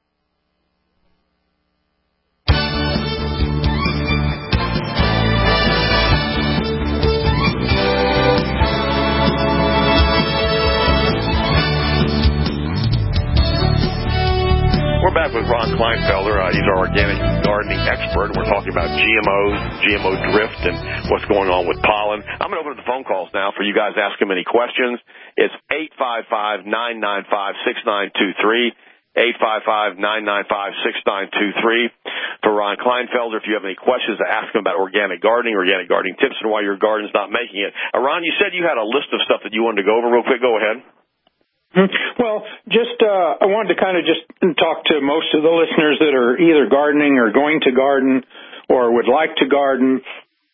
We're back with Ron Kleinfelder. Uh, he's our organic gardening expert. We're talking about G M Os, G M O drift, and what's going on with pollen. I'm going to open up the phone calls now for you guys to ask him any questions. It's eight five five, nine nine five, six nine two three, eight five five, nine nine five, six nine two three. For Ron Kleinfelder, if you have any questions to ask him about organic gardening, organic gardening tips, and why your garden's not making it. Uh, Ron, you said you had a list of stuff that you wanted to go over real quick. Go ahead. Well, just uh, I wanted to kind of just talk to most of the listeners that are either gardening or going to garden or would like to garden.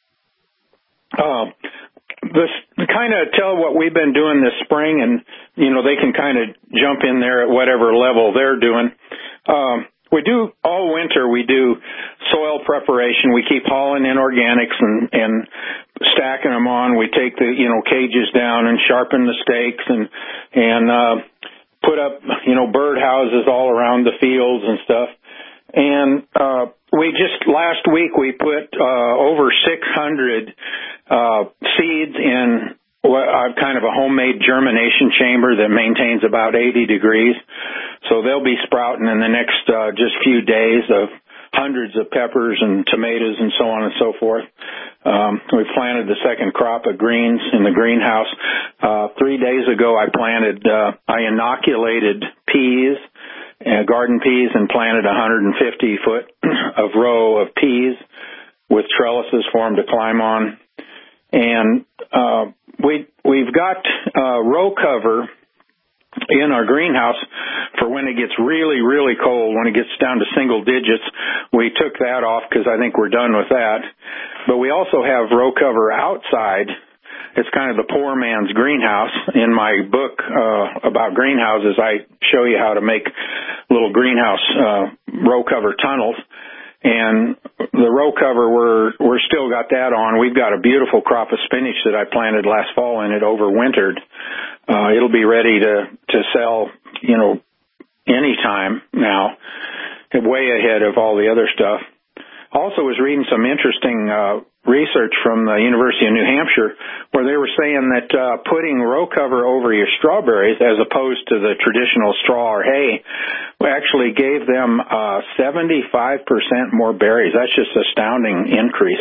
Uh, this kind of tell what we've been doing this spring, and you know they can kind of jump in there at whatever level they're doing. Um, we do all winter. We do soil preparation. We keep hauling in organics and and stacking them on. We take the, you know, cages down and sharpen the stakes and, and, uh, put up, you know, bird houses all around the fields and stuff. And, uh, we just, last week we put, uh, over six hundred, uh, seeds in what, uh, kind of a homemade germination chamber that maintains about eighty degrees. So they'll be sprouting in the next, uh, just few days of hundreds of peppers and tomatoes and so on and so forth. Um, we planted the second crop of greens in the greenhouse. Uh, three days ago I planted, uh, I inoculated peas, uh, garden peas, and planted one hundred fifty foot of row of peas. with trellises for them to climb on. And uh, we, we've got uh, row cover in our greenhouse for when it gets really, really cold, when it gets down to single digits. We took that off because I think we're done with that. But we also have row cover outside. It's kind of the poor man's greenhouse. In my book uh, about greenhouses, I show you how to make little greenhouse uh, row cover tunnels. And the row cover, we're we're still got that on. We've got a beautiful crop of spinach that I planted last fall, and it overwintered. Uh, it'll be ready to to sell, you know, anytime now, way ahead of all the other stuff. Also was reading some interesting uh, research from the University of New Hampshire where they were saying that uh, putting row cover over your strawberries as opposed to the traditional straw or hay actually gave them uh, seventy-five percent more berries. That's just an astounding increase.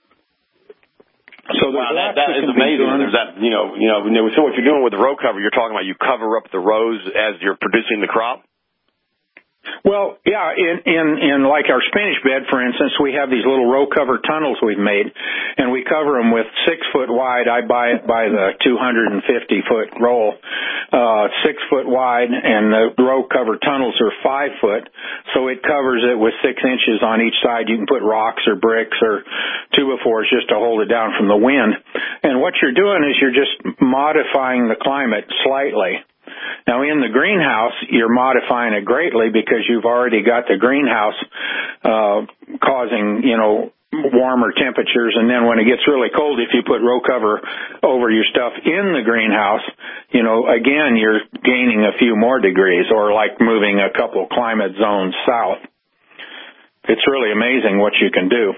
So wow, that, that is amazing. There's that, you know, you know, so what you're doing with the row cover, you're talking about you cover up the rows as you're producing the crop? Well, yeah, in, in, in like our spinach bed, for instance, we have these little row cover tunnels we've made, and we cover them with six foot wide. I buy it by the two hundred fifty foot roll, uh, six foot wide, and the row cover tunnels are five foot, so it covers it with six inches on each side. You can put rocks or bricks or two by fours just to hold it down from the wind. And what you're doing is you're just modifying the climate slightly. Now, in the greenhouse, you're modifying it greatly because you've already got the greenhouse uh, causing, you know, warmer temperatures. And then when it gets really cold, if you put row cover over your stuff in the greenhouse, you know, again, you're gaining a few more degrees, or like moving a couple climate zones south. It's really amazing what you can do.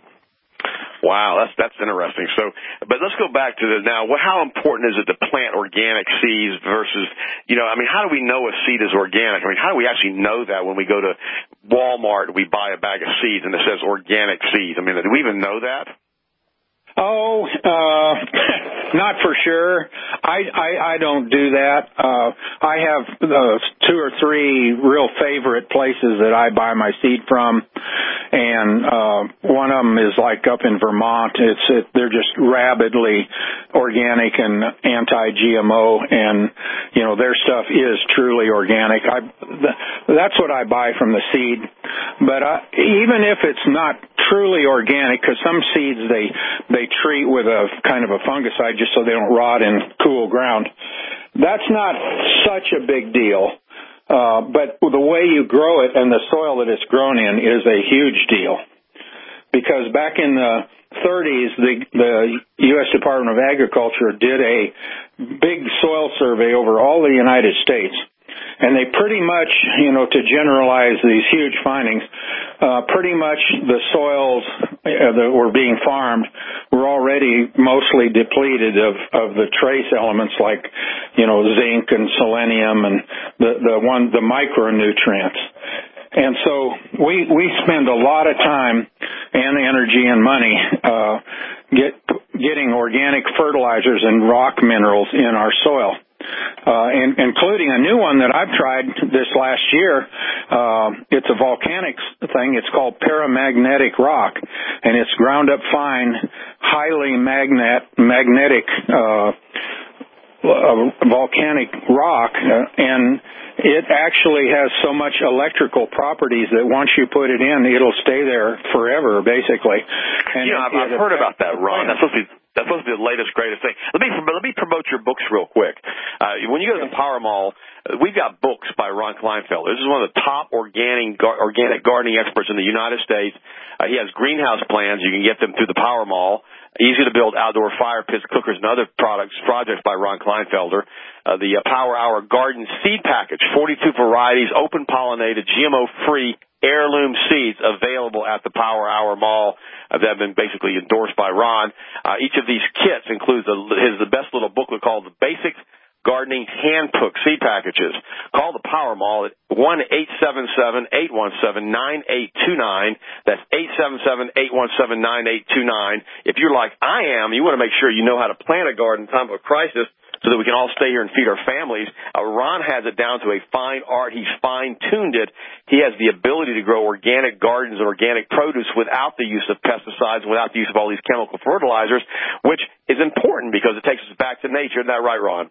Wow, that's that's interesting. So, but let's go back to the now. What, how important is it to plant organic seeds versus, you know, I mean, how do we know a seed is organic? I mean, how do we actually know that when we go to Walmart and we buy a bag of seeds and it says organic seeds? I mean, do we even know that? Oh, uh, not for sure. I, I, I don't do that. Uh, I have uh, two or three real favorite places that I buy my seed from, and uh, one of them is like up in Vermont. It's it, they're just rabidly organic and anti-G M O, and you know their stuff is truly organic. I that's what I buy from the seed. But I, even if it's not truly organic, because some seeds they they treat with a kind of a fungicide just so they don't rot in cool ground. That's not such a big deal, uh, but the way you grow it and the soil that it's grown in is a huge deal. Because back in the thirties, the, the U S Department of Agriculture did a big soil survey over all the United States. And they pretty much, you know, to generalize these huge findings, uh, pretty much the soils uh, that were being farmed were already mostly depleted of, of the trace elements like, you know, zinc and selenium and the, the one, the micronutrients. And so we, we spend a lot of time and energy and money, uh, get, getting organic fertilizers and rock minerals in our soil. Uh, and, including a new one that I've tried this last year. Uh, it's a volcanic thing. It's called paramagnetic rock, and it's ground up fine, highly magnet, magnetic uh, uh, volcanic rock, uh, and it actually has so much electrical properties that once you put it in, it'll stay there forever, basically. And yeah, I've, I've heard about that, Ron. That's supposed to be That's supposed to be the latest, greatest thing. Let me let me promote your books real quick. Uh, when you go to the Power Mall, uh, we've got books by Ron Kleinfelder. This is one of the top organic gar- organic gardening experts in the United States. Uh, he has greenhouse plans. You can get them through the Power Mall. Easy to build outdoor fire pits, cookers, and other products projects by Ron Kleinfelder. Uh, the uh, Power Hour Garden Seed Package, forty-two varieties, open pollinated, G M O free heirloom seeds available at the Power Hour Mall uh, that have been basically endorsed by Ron. Uh, each of these kits includes a, his the best little booklet called the Basic Gardening Handbook Seed Packages. Call the Power Mall at one eight seven seven, eight one seven, nine eight two nine. That's eight seven seven, eight one seven, nine eight two nine. If you're like I am, you want to make sure you know how to plant a garden in time of a crisis, so that we can all stay here and feed our families. Uh, Ron has it down to a fine art. He's fine-tuned it. He has the ability to grow organic gardens and organic produce without the use of pesticides and without the use of all these chemical fertilizers, which is important because it takes us back to nature. Isn't that right, Ron?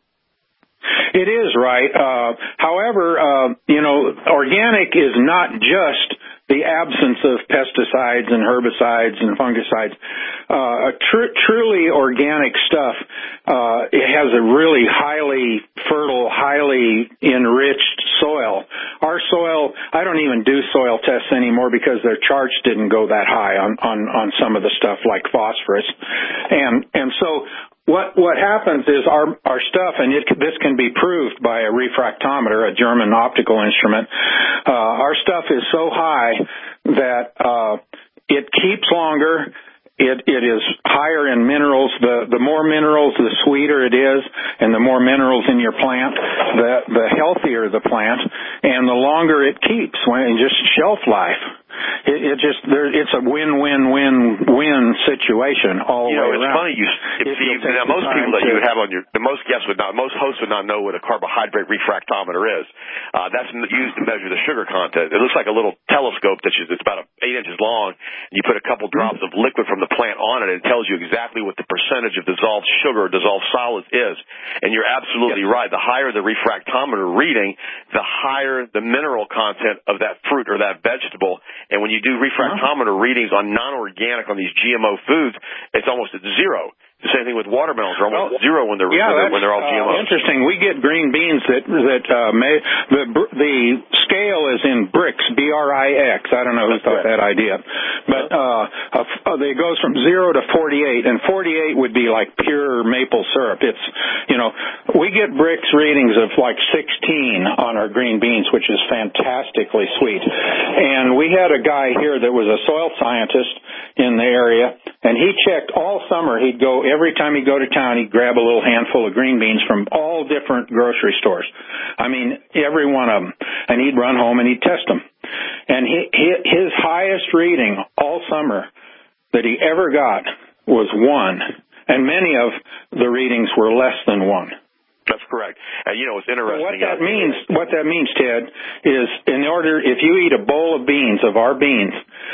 It is right. Uh, however, uh, you know, organic is not just the absence of pesticides and herbicides and fungicides. Uh, tr- truly organic stuff, uh, it has a really highly fertile, highly enriched soil. Our soil, I don't even do soil tests anymore because their charts didn't go that high on, on, on some of the stuff like phosphorus. And, and so, What what happens is our our stuff, and it, this can be proved by a refractometer, a German optical instrument. Uh, our stuff is so high that uh, it keeps longer. It it is higher in minerals. The the more minerals, the sweeter it is, and the more minerals in your plant, the the healthier the plant, and the longer it keeps. When just shelf life. It, it just there, it's a win-win-win-win situation all you the know, way it's around. funny. You, if you, now, most people that to, you would have on your, the most guests would not, most hosts would not know what a carbohydrate refractometer is. Uh, that's used to measure the sugar content. It looks like a little telescope that's it's about eight inches long. And you put a couple drops of liquid from the plant on it, and it tells you exactly what the percentage of dissolved sugar, or dissolved solids is. And you're absolutely yep. right. The higher the refractometer reading, the higher the mineral content of that fruit or that vegetable. And when you do refractometer uh-huh. readings on non-organic, on these G M O foods, it's almost at zero. The same thing with watermelons. They're almost well, zero when they're, yeah, when, they're when they're all G M Os. Uh, interesting. We get green beans that that uh, may, the the scale is in Brix, B R I X. I don't know who thought that idea, but uh, uh, it goes from zero to forty-eight, and forty-eight would be like pure maple syrup. It's you know we get Brix readings of like sixteen on our green beans, which is fantastically sweet. And we had a guy here that was a soil scientist in the area, and he checked all summer. He'd go. Every time he'd go to town, he'd grab a little handful of green beans from all different grocery stores. I mean, every one of them. And he'd run home and he'd test them. And he, he, his highest reading all summer that he ever got was one. And many of the readings were less than one. That's correct. And, you know, it's interesting. What that means, what that means, Ted, is in order, if you eat a bowl of beans, of our beans,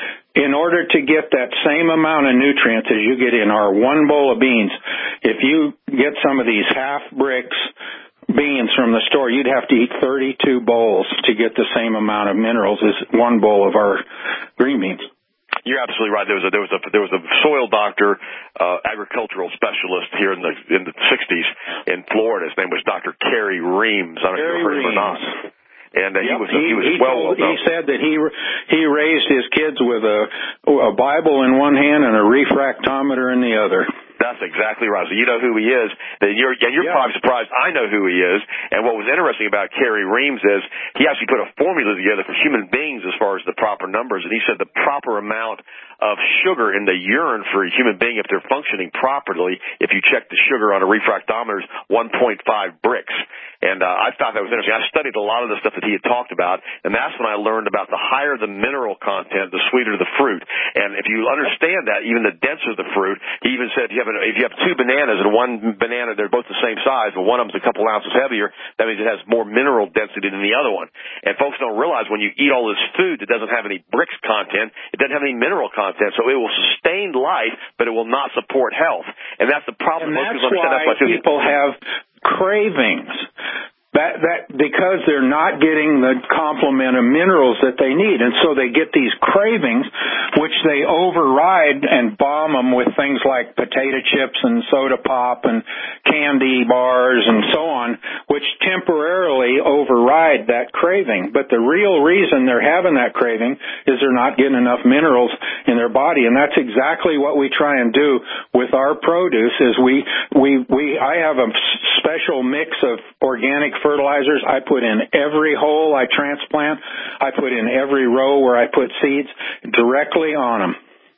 in order to get that same amount of nutrients as you get in our one bowl of beans, if you get some of these half Brix beans from the store, you'd have to eat thirty-two bowls to get the same amount of minerals as one bowl of our green beans. You're absolutely right. There was a there was a there was a soil doctor, uh, agricultural specialist here in the in the sixties in Florida. His name was Doctor Kerry Reams. I don't know if you've heard of him or not. And uh, yep, he was he, he was he well told, known. He said that he he raised his kids with a a Bible in one hand and a refractometer in the other. That's exactly right. So you know who he is. And you're, and you're yeah. probably surprised I know who he is. And what was interesting about Kerry Reams is he actually put a formula together for human beings as far as the proper numbers. And he said the proper amount of sugar in the urine for a human being, if they're functioning properly, if you check the sugar on a refractometer, is one point five Brix. And uh, I thought that was interesting. I studied a lot of the stuff that he had talked about, and that's when I learned about the higher the mineral content, the sweeter the fruit. And if you understand that, even the denser the fruit, he even said if you have, an, if you have two bananas and one banana, they're both the same size, but one of them's a couple ounces heavier, that means it has more mineral density than the other one. And folks don't realize when you eat all this food that doesn't have any Brix content, it doesn't have any mineral content, so it will sustain life, but it will not support health. And that's the problem. And most that's people understand. why That's why people have cravings. That, that, because they're not getting the complement of minerals that they need. And so they get these cravings, which they override and bomb them with things like potato chips and soda pop and candy bars and so on, which temporarily override that craving. But the real reason they're having that craving is they're not getting enough minerals in their body. And that's exactly what we try and do with our produce is we, we, we, I have a special mix of organic fertilizers. I put in every hole I transplant. I put in every row where I put seeds directly on them.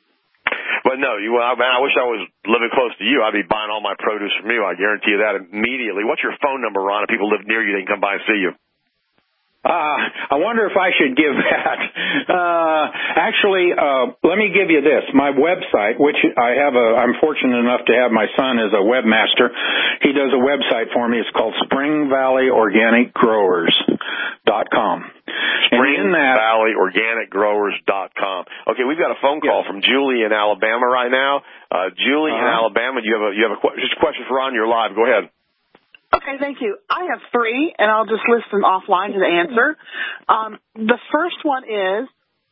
But no, you, I, man, I wish I was living close to you. I'd be buying all my produce from you. I guarantee you that immediately. What's your phone number, Ron? If people live near you, they can come by and see you. Uh, I wonder if I should give that. Uh, actually, uh, let me give you this. My website, which I have a, I'm fortunate enough to have my son as a webmaster. He does a website for me. It's called Spring Valley Organic Growers dot com. Spring Valley Organic Growers dot com. Okay, we've got a phone call yeah. from Julie in Alabama right now. Uh, Julie uh-huh. in Alabama, you have a, you have a, just a question for Ron. You're live. Go ahead. Okay, thank you. I have three, and I'll just list them offline to the answer. Um, the first one is,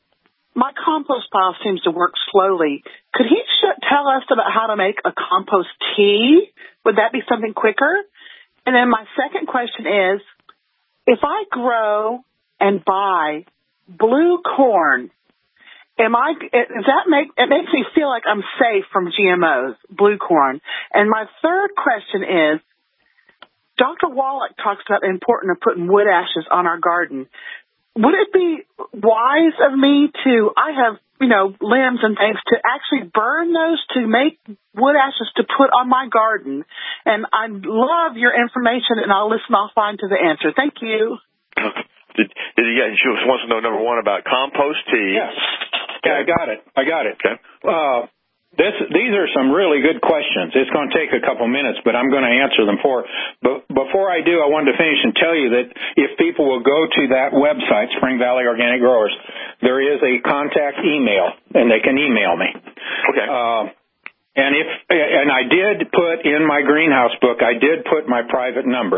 my compost pile seems to work slowly. Could he sh- tell us about how to make a compost tea? Would that be something quicker? And then my second question is, if I grow and buy blue corn, am I, does that make, it makes me feel like I'm safe from G M Os, blue corn. And my third question is, Doctor Wallach talks about the importance of putting wood ashes on our garden. Would it be wise of me to, I have, you know, limbs and things, to actually burn those to make wood ashes to put on my garden? And I love your information, and I'll listen offline to the answer. Thank you. Did, did you, yeah, she wants to know, number one, about compost tea. Yeah, yeah I got it. I got it. Okay. Uh, This, these are some really good questions. It's going to take a couple minutes, but I'm going to answer them for. But before I do, I wanted to finish and tell you that if people will go to that website, Spring Valley Organic Growers, there is a contact email, and they can email me. Okay. Uh, and if and I did put in my greenhouse book, I did put my private number.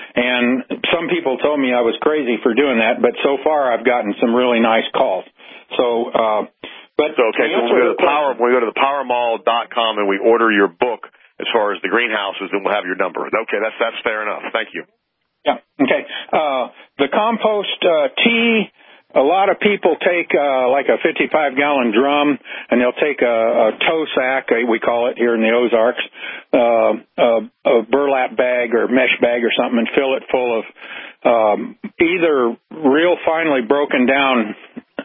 And some people told me I was crazy for doing that, but so far I've gotten some really nice calls. So. Uh, But so, okay, so when we go to the power, when we go to the power mall dot com and we order your book as far as the greenhouses, then we'll have your number. Okay, that's that's fair enough. Thank you. Yeah. Okay. Uh, the compost uh, tea. A lot of people take uh, like a fifty-five gallon drum, and they'll take a, a tow sack, we call it here in the Ozarks, uh, a, a burlap bag or mesh bag or something, and fill it full of um, either real finely broken down,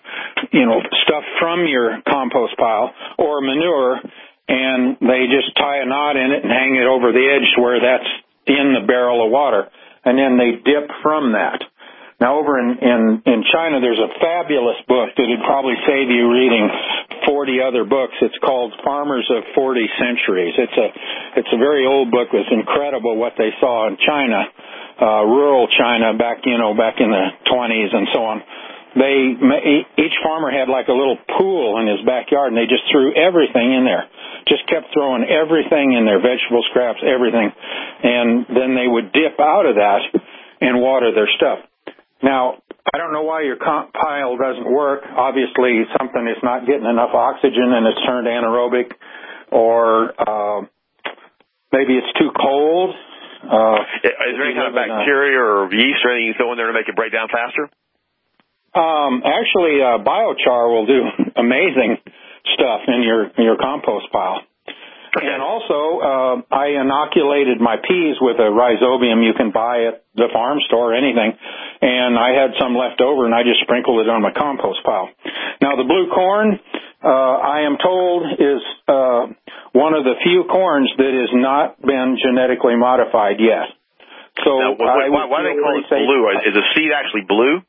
you know, stuff from your compost pile or manure, and they just tie a knot in it and hang it over the edge to where that's in the barrel of water, and then they dip from that. Now, over in, in, in China, there's a fabulous book that would probably save you reading forty other books. It's called Farmers of forty Centuries. It's a it's a very old book. It's incredible what they saw in China, uh, rural China back, you know, back in the twenties and so on. They each farmer had like a little pool in his backyard, and they just threw everything in there. Just kept throwing everything in there, vegetable scraps, everything, and then they would dip out of that and water their stuff. Now, I don't know why your comp pile doesn't work. Obviously, something is not getting enough oxygen and it's turned anaerobic, or uh, maybe it's too cold. Uh, is there any kind of bacteria or yeast or anything you throw in there to make it break down faster? Um, actually, uh, biochar will do amazing stuff in your in your compost pile. Okay. And also, uh, I inoculated my peas with a rhizobium you can buy at the farm store or anything, and I had some left over, and I just sprinkled it on my compost pile. Now, the blue corn, uh, I am told, is uh, one of the few corns that has not been genetically modified yet. So, now, why, why, why do they call it blue? Is the seed actually blue?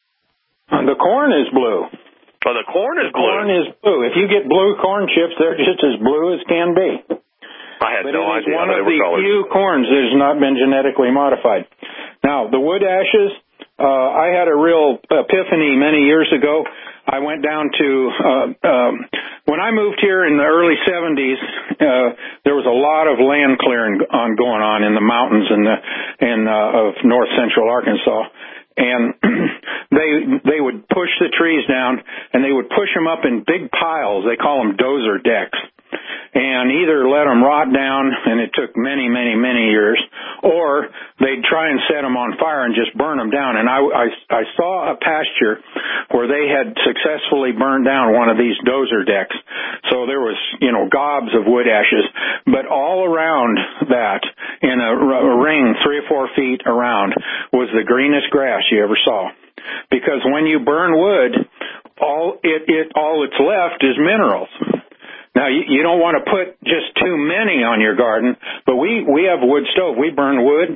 The corn is blue. Oh, the corn is the blue. Corn is blue. If you get blue corn chips, they're just as blue as can be. I had but no it is idea. one of the colored. few corns that has not been genetically modified. Now, the wood ashes, uh, I had a real epiphany many years ago. I went down to, uh, um, when I moved here in the early seventies, uh, there was a lot of land clearing on going on in the mountains in the, in, uh, of north central Arkansas. And they they would push the trees down, and they would push them up in big piles. They call them dozer decks. And either let them rot down, and it took many, many, many years, or they'd try and set them on fire and just burn them down. And I, I, I saw a pasture where they had successfully burned down one of these dozer decks. So there was, you know, gobs of wood ashes. But all around that, in a, a ring three or four feet around, was the greenest grass you ever saw. Because when you burn wood, all it, it all that's left is minerals. Now, you, you don't want to put just too many on your garden, but we, we have a wood stove. We burn wood.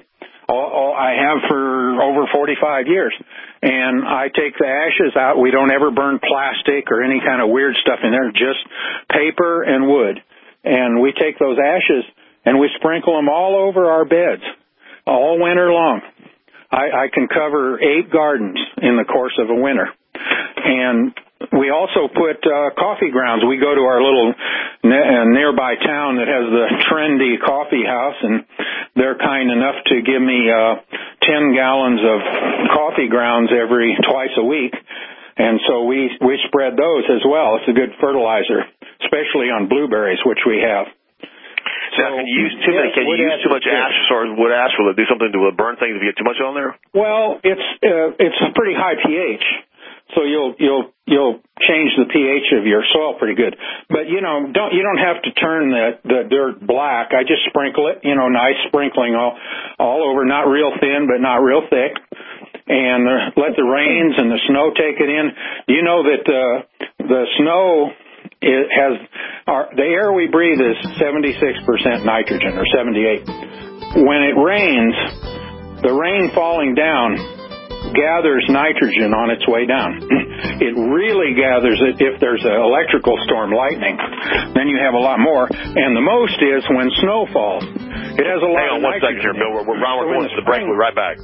All, all I have for over forty-five years. And I take the ashes out. We don't ever burn plastic or any kind of weird stuff in there, just paper and wood. And we take those ashes and we sprinkle them all over our beds all winter long. I, I can cover eight gardens in the course of a winter. And we also put uh, coffee grounds. We go to our little ne- uh, nearby town that has the trendy coffee house, and they're kind enough to give me uh, ten gallons of coffee grounds every twice a week. And so we we spread those as well. It's a good fertilizer, especially on blueberries, which we have. Now, can you use too many? Can you use too much ash or wood ash? Will it do something to burn things if you get too much on there? Well, it's uh, it's a pretty high pH. So you'll you'll you'll change the pH of your soil pretty good. But you know, don't you don't have to turn the the dirt black. I just sprinkle it, you know, nice sprinkling all all over, not real thin but not real thick. And uh, let the rains and the snow take it in. You know that uh, the snow it has our the air we breathe is seventy-six percent nitrogen or seventy-eight. When it rains, the rain falling down gathers nitrogen on its way down. It really gathers it if there's an electrical storm, lightning. Then you have a lot more. And the most is when snow falls. It has a lot Hang on of one nitrogen. second here, Bill. We're, we're, Ron, we're going to the break. We'll be right back.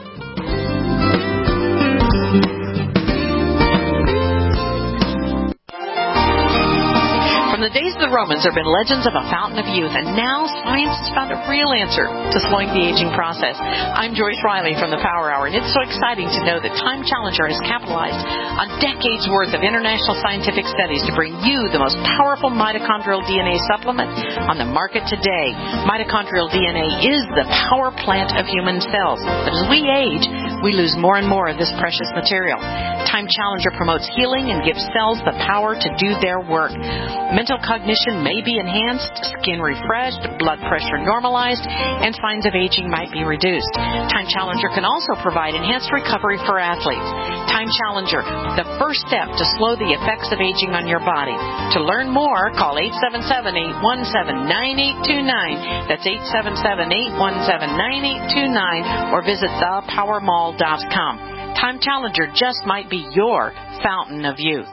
From the days of the Romans, there have been legends of a fountain of youth, and now science has found a real answer to slowing the aging process. I'm Joyce Riley from the Power Hour, and it's so exciting to know that Time Challenger has capitalized on decades' worth of international scientific studies to bring you the most powerful mitochondrial D N A supplement on the market today. Mitochondrial D N A is the power plant of human cells, but as we age, we lose more and more of this precious material. Time Challenger promotes healing and gives cells the power to do their work. Mental cognition may be enhanced, skin refreshed, blood pressure normalized, and signs of aging might be reduced. Time Challenger can also provide enhanced recovery for athletes. Time Challenger, the first step to slow the effects of aging on your body. To learn more, call eight seven seven, eight one seven, nine eight two nine. That's eight seven seven, eight one seven, nine eight two nine, or visit the power mall dot com. Time Challenger just might be your fountain of youth.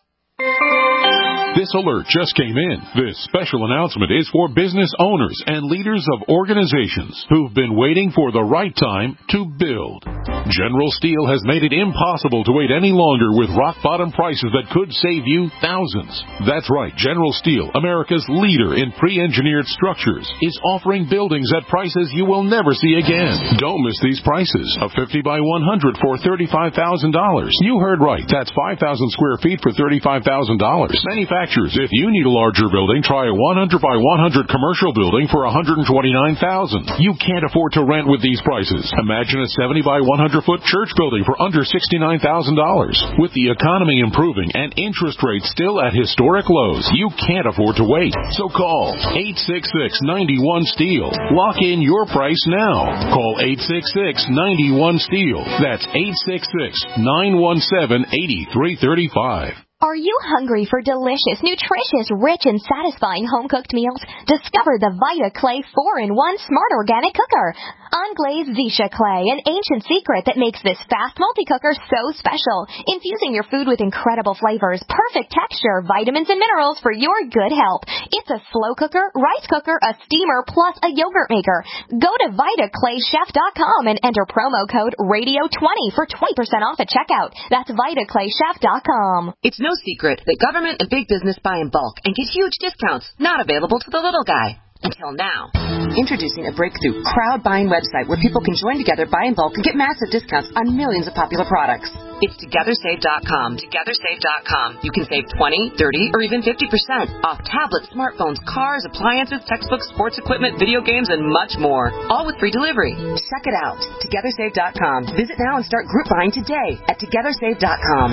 This alert just came in. This special announcement is for business owners and leaders of organizations who've been waiting for the right time to build. General Steel has made it impossible to wait any longer with rock-bottom prices that could save you thousands. That's right, General Steel, America's leader in pre-engineered structures, is offering buildings at prices you will never see again. Don't miss these prices. A fifty by one hundred for thirty-five thousand dollars. You heard right. That's five thousand square feet for thirty-five thousand dollars. Manufacturers, if you need a larger building, try a one hundred by one hundred commercial building for one hundred twenty-nine thousand dollars. You can't afford to rent with these prices. Imagine a seventy by one hundred foot church building for under sixty-nine thousand dollars. With the economy improving and interest rates still at historic lows, you can't afford to wait. So call eight six six, nine one, STEEL. Lock in your price now. Call eight six six, nine one, STEEL. That's eight six six, nine one seven, eight three three five. Are you hungry for delicious, nutritious, rich, and satisfying home-cooked meals? Discover the Vita Clay four in one Smart Organic Cooker. Unglazed Zisha Clay, an ancient secret that makes this fast multi-cooker so special. Infusing your food with incredible flavors, perfect texture, vitamins, and minerals for your good health. It's a slow cooker, rice cooker, a steamer, plus a yogurt maker. Go to Vita Clay Chef dot com and enter promo code radio twenty for twenty percent off at checkout. That's Vita Clay Chef dot com. It's no secret that government and big business buy in bulk and get huge discounts not available to the little guy. Until now. Introducing a breakthrough crowd buying website where people can join together, buy in bulk, and get massive discounts on millions of popular products. It's Together Save dot com. Together Save dot com. You can save twenty, thirty, or even fifty percent off tablets, smartphones, cars, appliances, textbooks, sports equipment, video games, and much more. All with free delivery. Check it out. Together Save dot com. Visit now and start group buying today at Together Save dot com.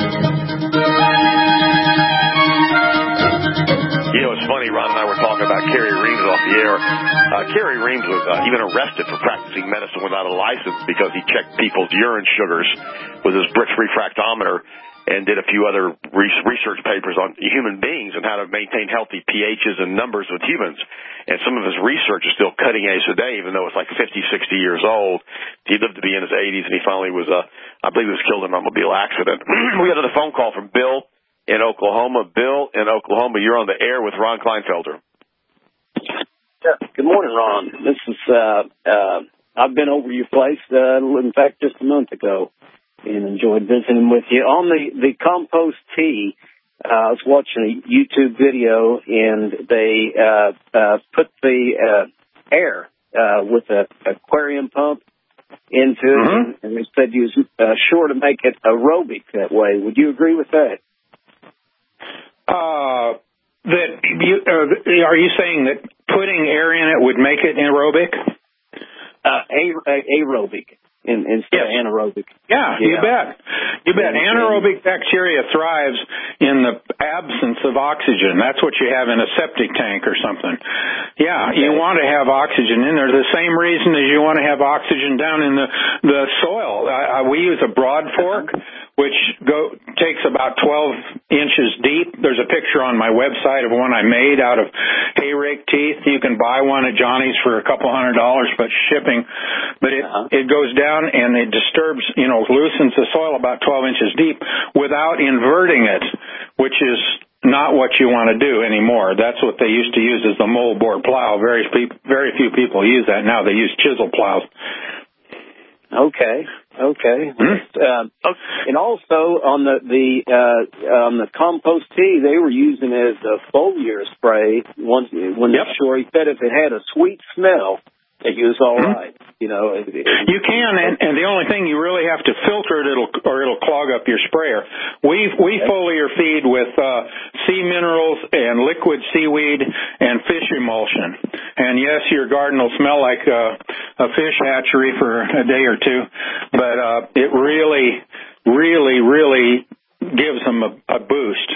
You know, it's funny, Ron and I were talking about Kerry Reams off the air. Uh, Kerry Reams was uh, even arrested for practicing medicine without a license because he checked people's urine sugars with his Brix refractometer and did a few other research papers on human beings and how to maintain healthy pHs and numbers with humans. And some of his research is still cutting edge today, even though it's like fifty, sixty years old. He lived to be in his eighties, and he finally was, uh, I believe he was killed in an automobile accident. We got another phone call from Bill in Oklahoma. Bill in Oklahoma, you're on the air with Ron Kleinfelder. Yeah. Good morning, Ron. This is, uh, uh, I've been over your place, uh, in fact, just a month ago, and enjoyed visiting with you. On the, the compost tea, uh, I was watching a YouTube video, and they uh, uh, put the uh, air uh, with an aquarium pump into it, mm-hmm. and, and they said you was uh, sure to make it aerobic that way. Would you agree with that? Uh, that you, uh, are you saying that putting air in it would make it aerobic? Uh, a- aerobic. In, instead yes. of anaerobic. Yeah, yeah, you bet. You bet. And, anaerobic bacteria thrives in the absence of oxygen. That's what you have in a septic tank or something. Yeah, okay. You want to have oxygen in there. The same reason as you want to have oxygen down in the, the soil. I, I, we use a broad fork, which go, takes about twelve inches deep. There's a picture on my website of one I made out of hay rake teeth. You can buy one at Johnny's for a couple hundred dollars, but shipping. But it, uh-huh. it goes down and it disturbs, you know, loosens the soil about twelve inches deep without inverting it, which is not what you want to do anymore. That's what they used to use as the moldboard plow. Very, very few people use that now. They use chisel plows. Okay, okay. Mm-hmm. Uh, and also on the the uh, on the compost tea, they were using it as a foliar spray. Once when yep. sure he said if it had a sweet smell, that it was all right. Mm-hmm. You know, it, it, you can, and, and the only thing you really have to filter it, it'll or it'll clog up your sprayer. We we okay. foliar feed with uh, sea minerals and liquid seaweed and fish emulsion. And yes, your garden will smell like uh, a fish hatchery for a day or two, but uh, it really, really, really gives them a, a boost.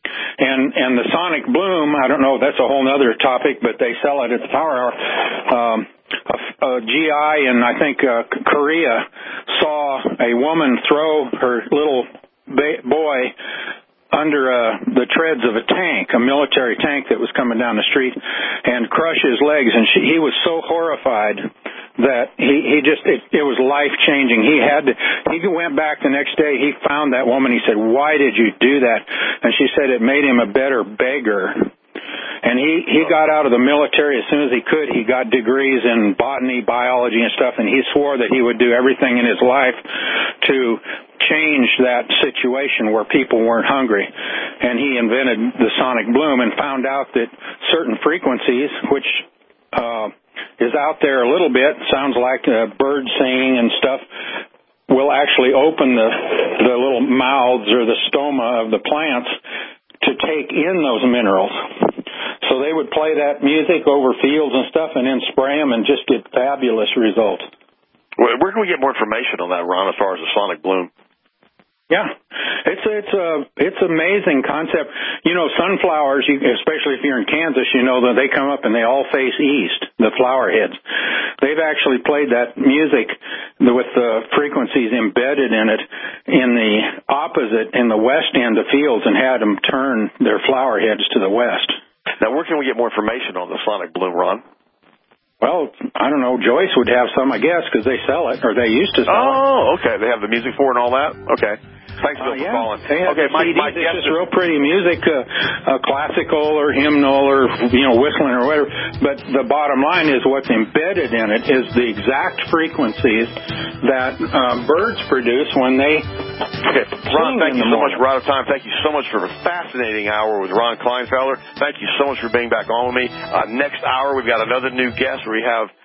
And and the Sonic Bloom, I don't know, that's a whole other topic, but they sell it at the Power Hour. Um, a, a G I in, I think, uh, Korea saw a woman throw her little ba- boy under uh, the treads of a tank, a military tank that was coming down the street, and crush his legs. And she, he was so horrified that he, he just, it, it was life-changing. He had to, he went back the next day, he found that woman, he said, "Why did you do that?" And she said it made him a better beggar. And he, he got out of the military as soon as he could. He got degrees in botany, biology, and stuff, and he swore that he would do everything in his life to change that situation where people weren't hungry. And he invented the Sonic Bloom and found out that certain frequencies, which uh, is out there a little bit, sounds like uh, bird singing and stuff, will actually open the, the little mouths or the stoma of the plants to take in those minerals. So they would play that music over fields and stuff and then spray them and just get fabulous results. Where can we get more information on that, Ron, as far as the Sonic Bloom? Yeah, it's it's a it's amazing concept. You know, sunflowers, you, especially if you're in Kansas, you know that they come up and they all face east. The flower heads, they've actually played that music with the frequencies embedded in it in the opposite in the west end of fields and had them turn their flower heads to the west. Now, where can we get more information on the Sonic Bloom, Ron? Well, I don't know. Joyce would have some, I guess, because they sell it, or they used to sell oh, it. Oh, okay. They have the music for it and all that? Okay. Thanks, Bill, uh, yeah. for calling. Okay, my, my guess is just real pretty music, uh, uh, classical or hymnal or, you know, whistling or whatever. But the bottom line is what's embedded in it is the exact frequencies that uh, birds produce when they Okay, Ron, thank you so much. We're out of time. Thank you so much for a fascinating hour with Ron Kleinfelder. Thank you so much for being back on with me. Uh, next hour, we've got another new guest where we have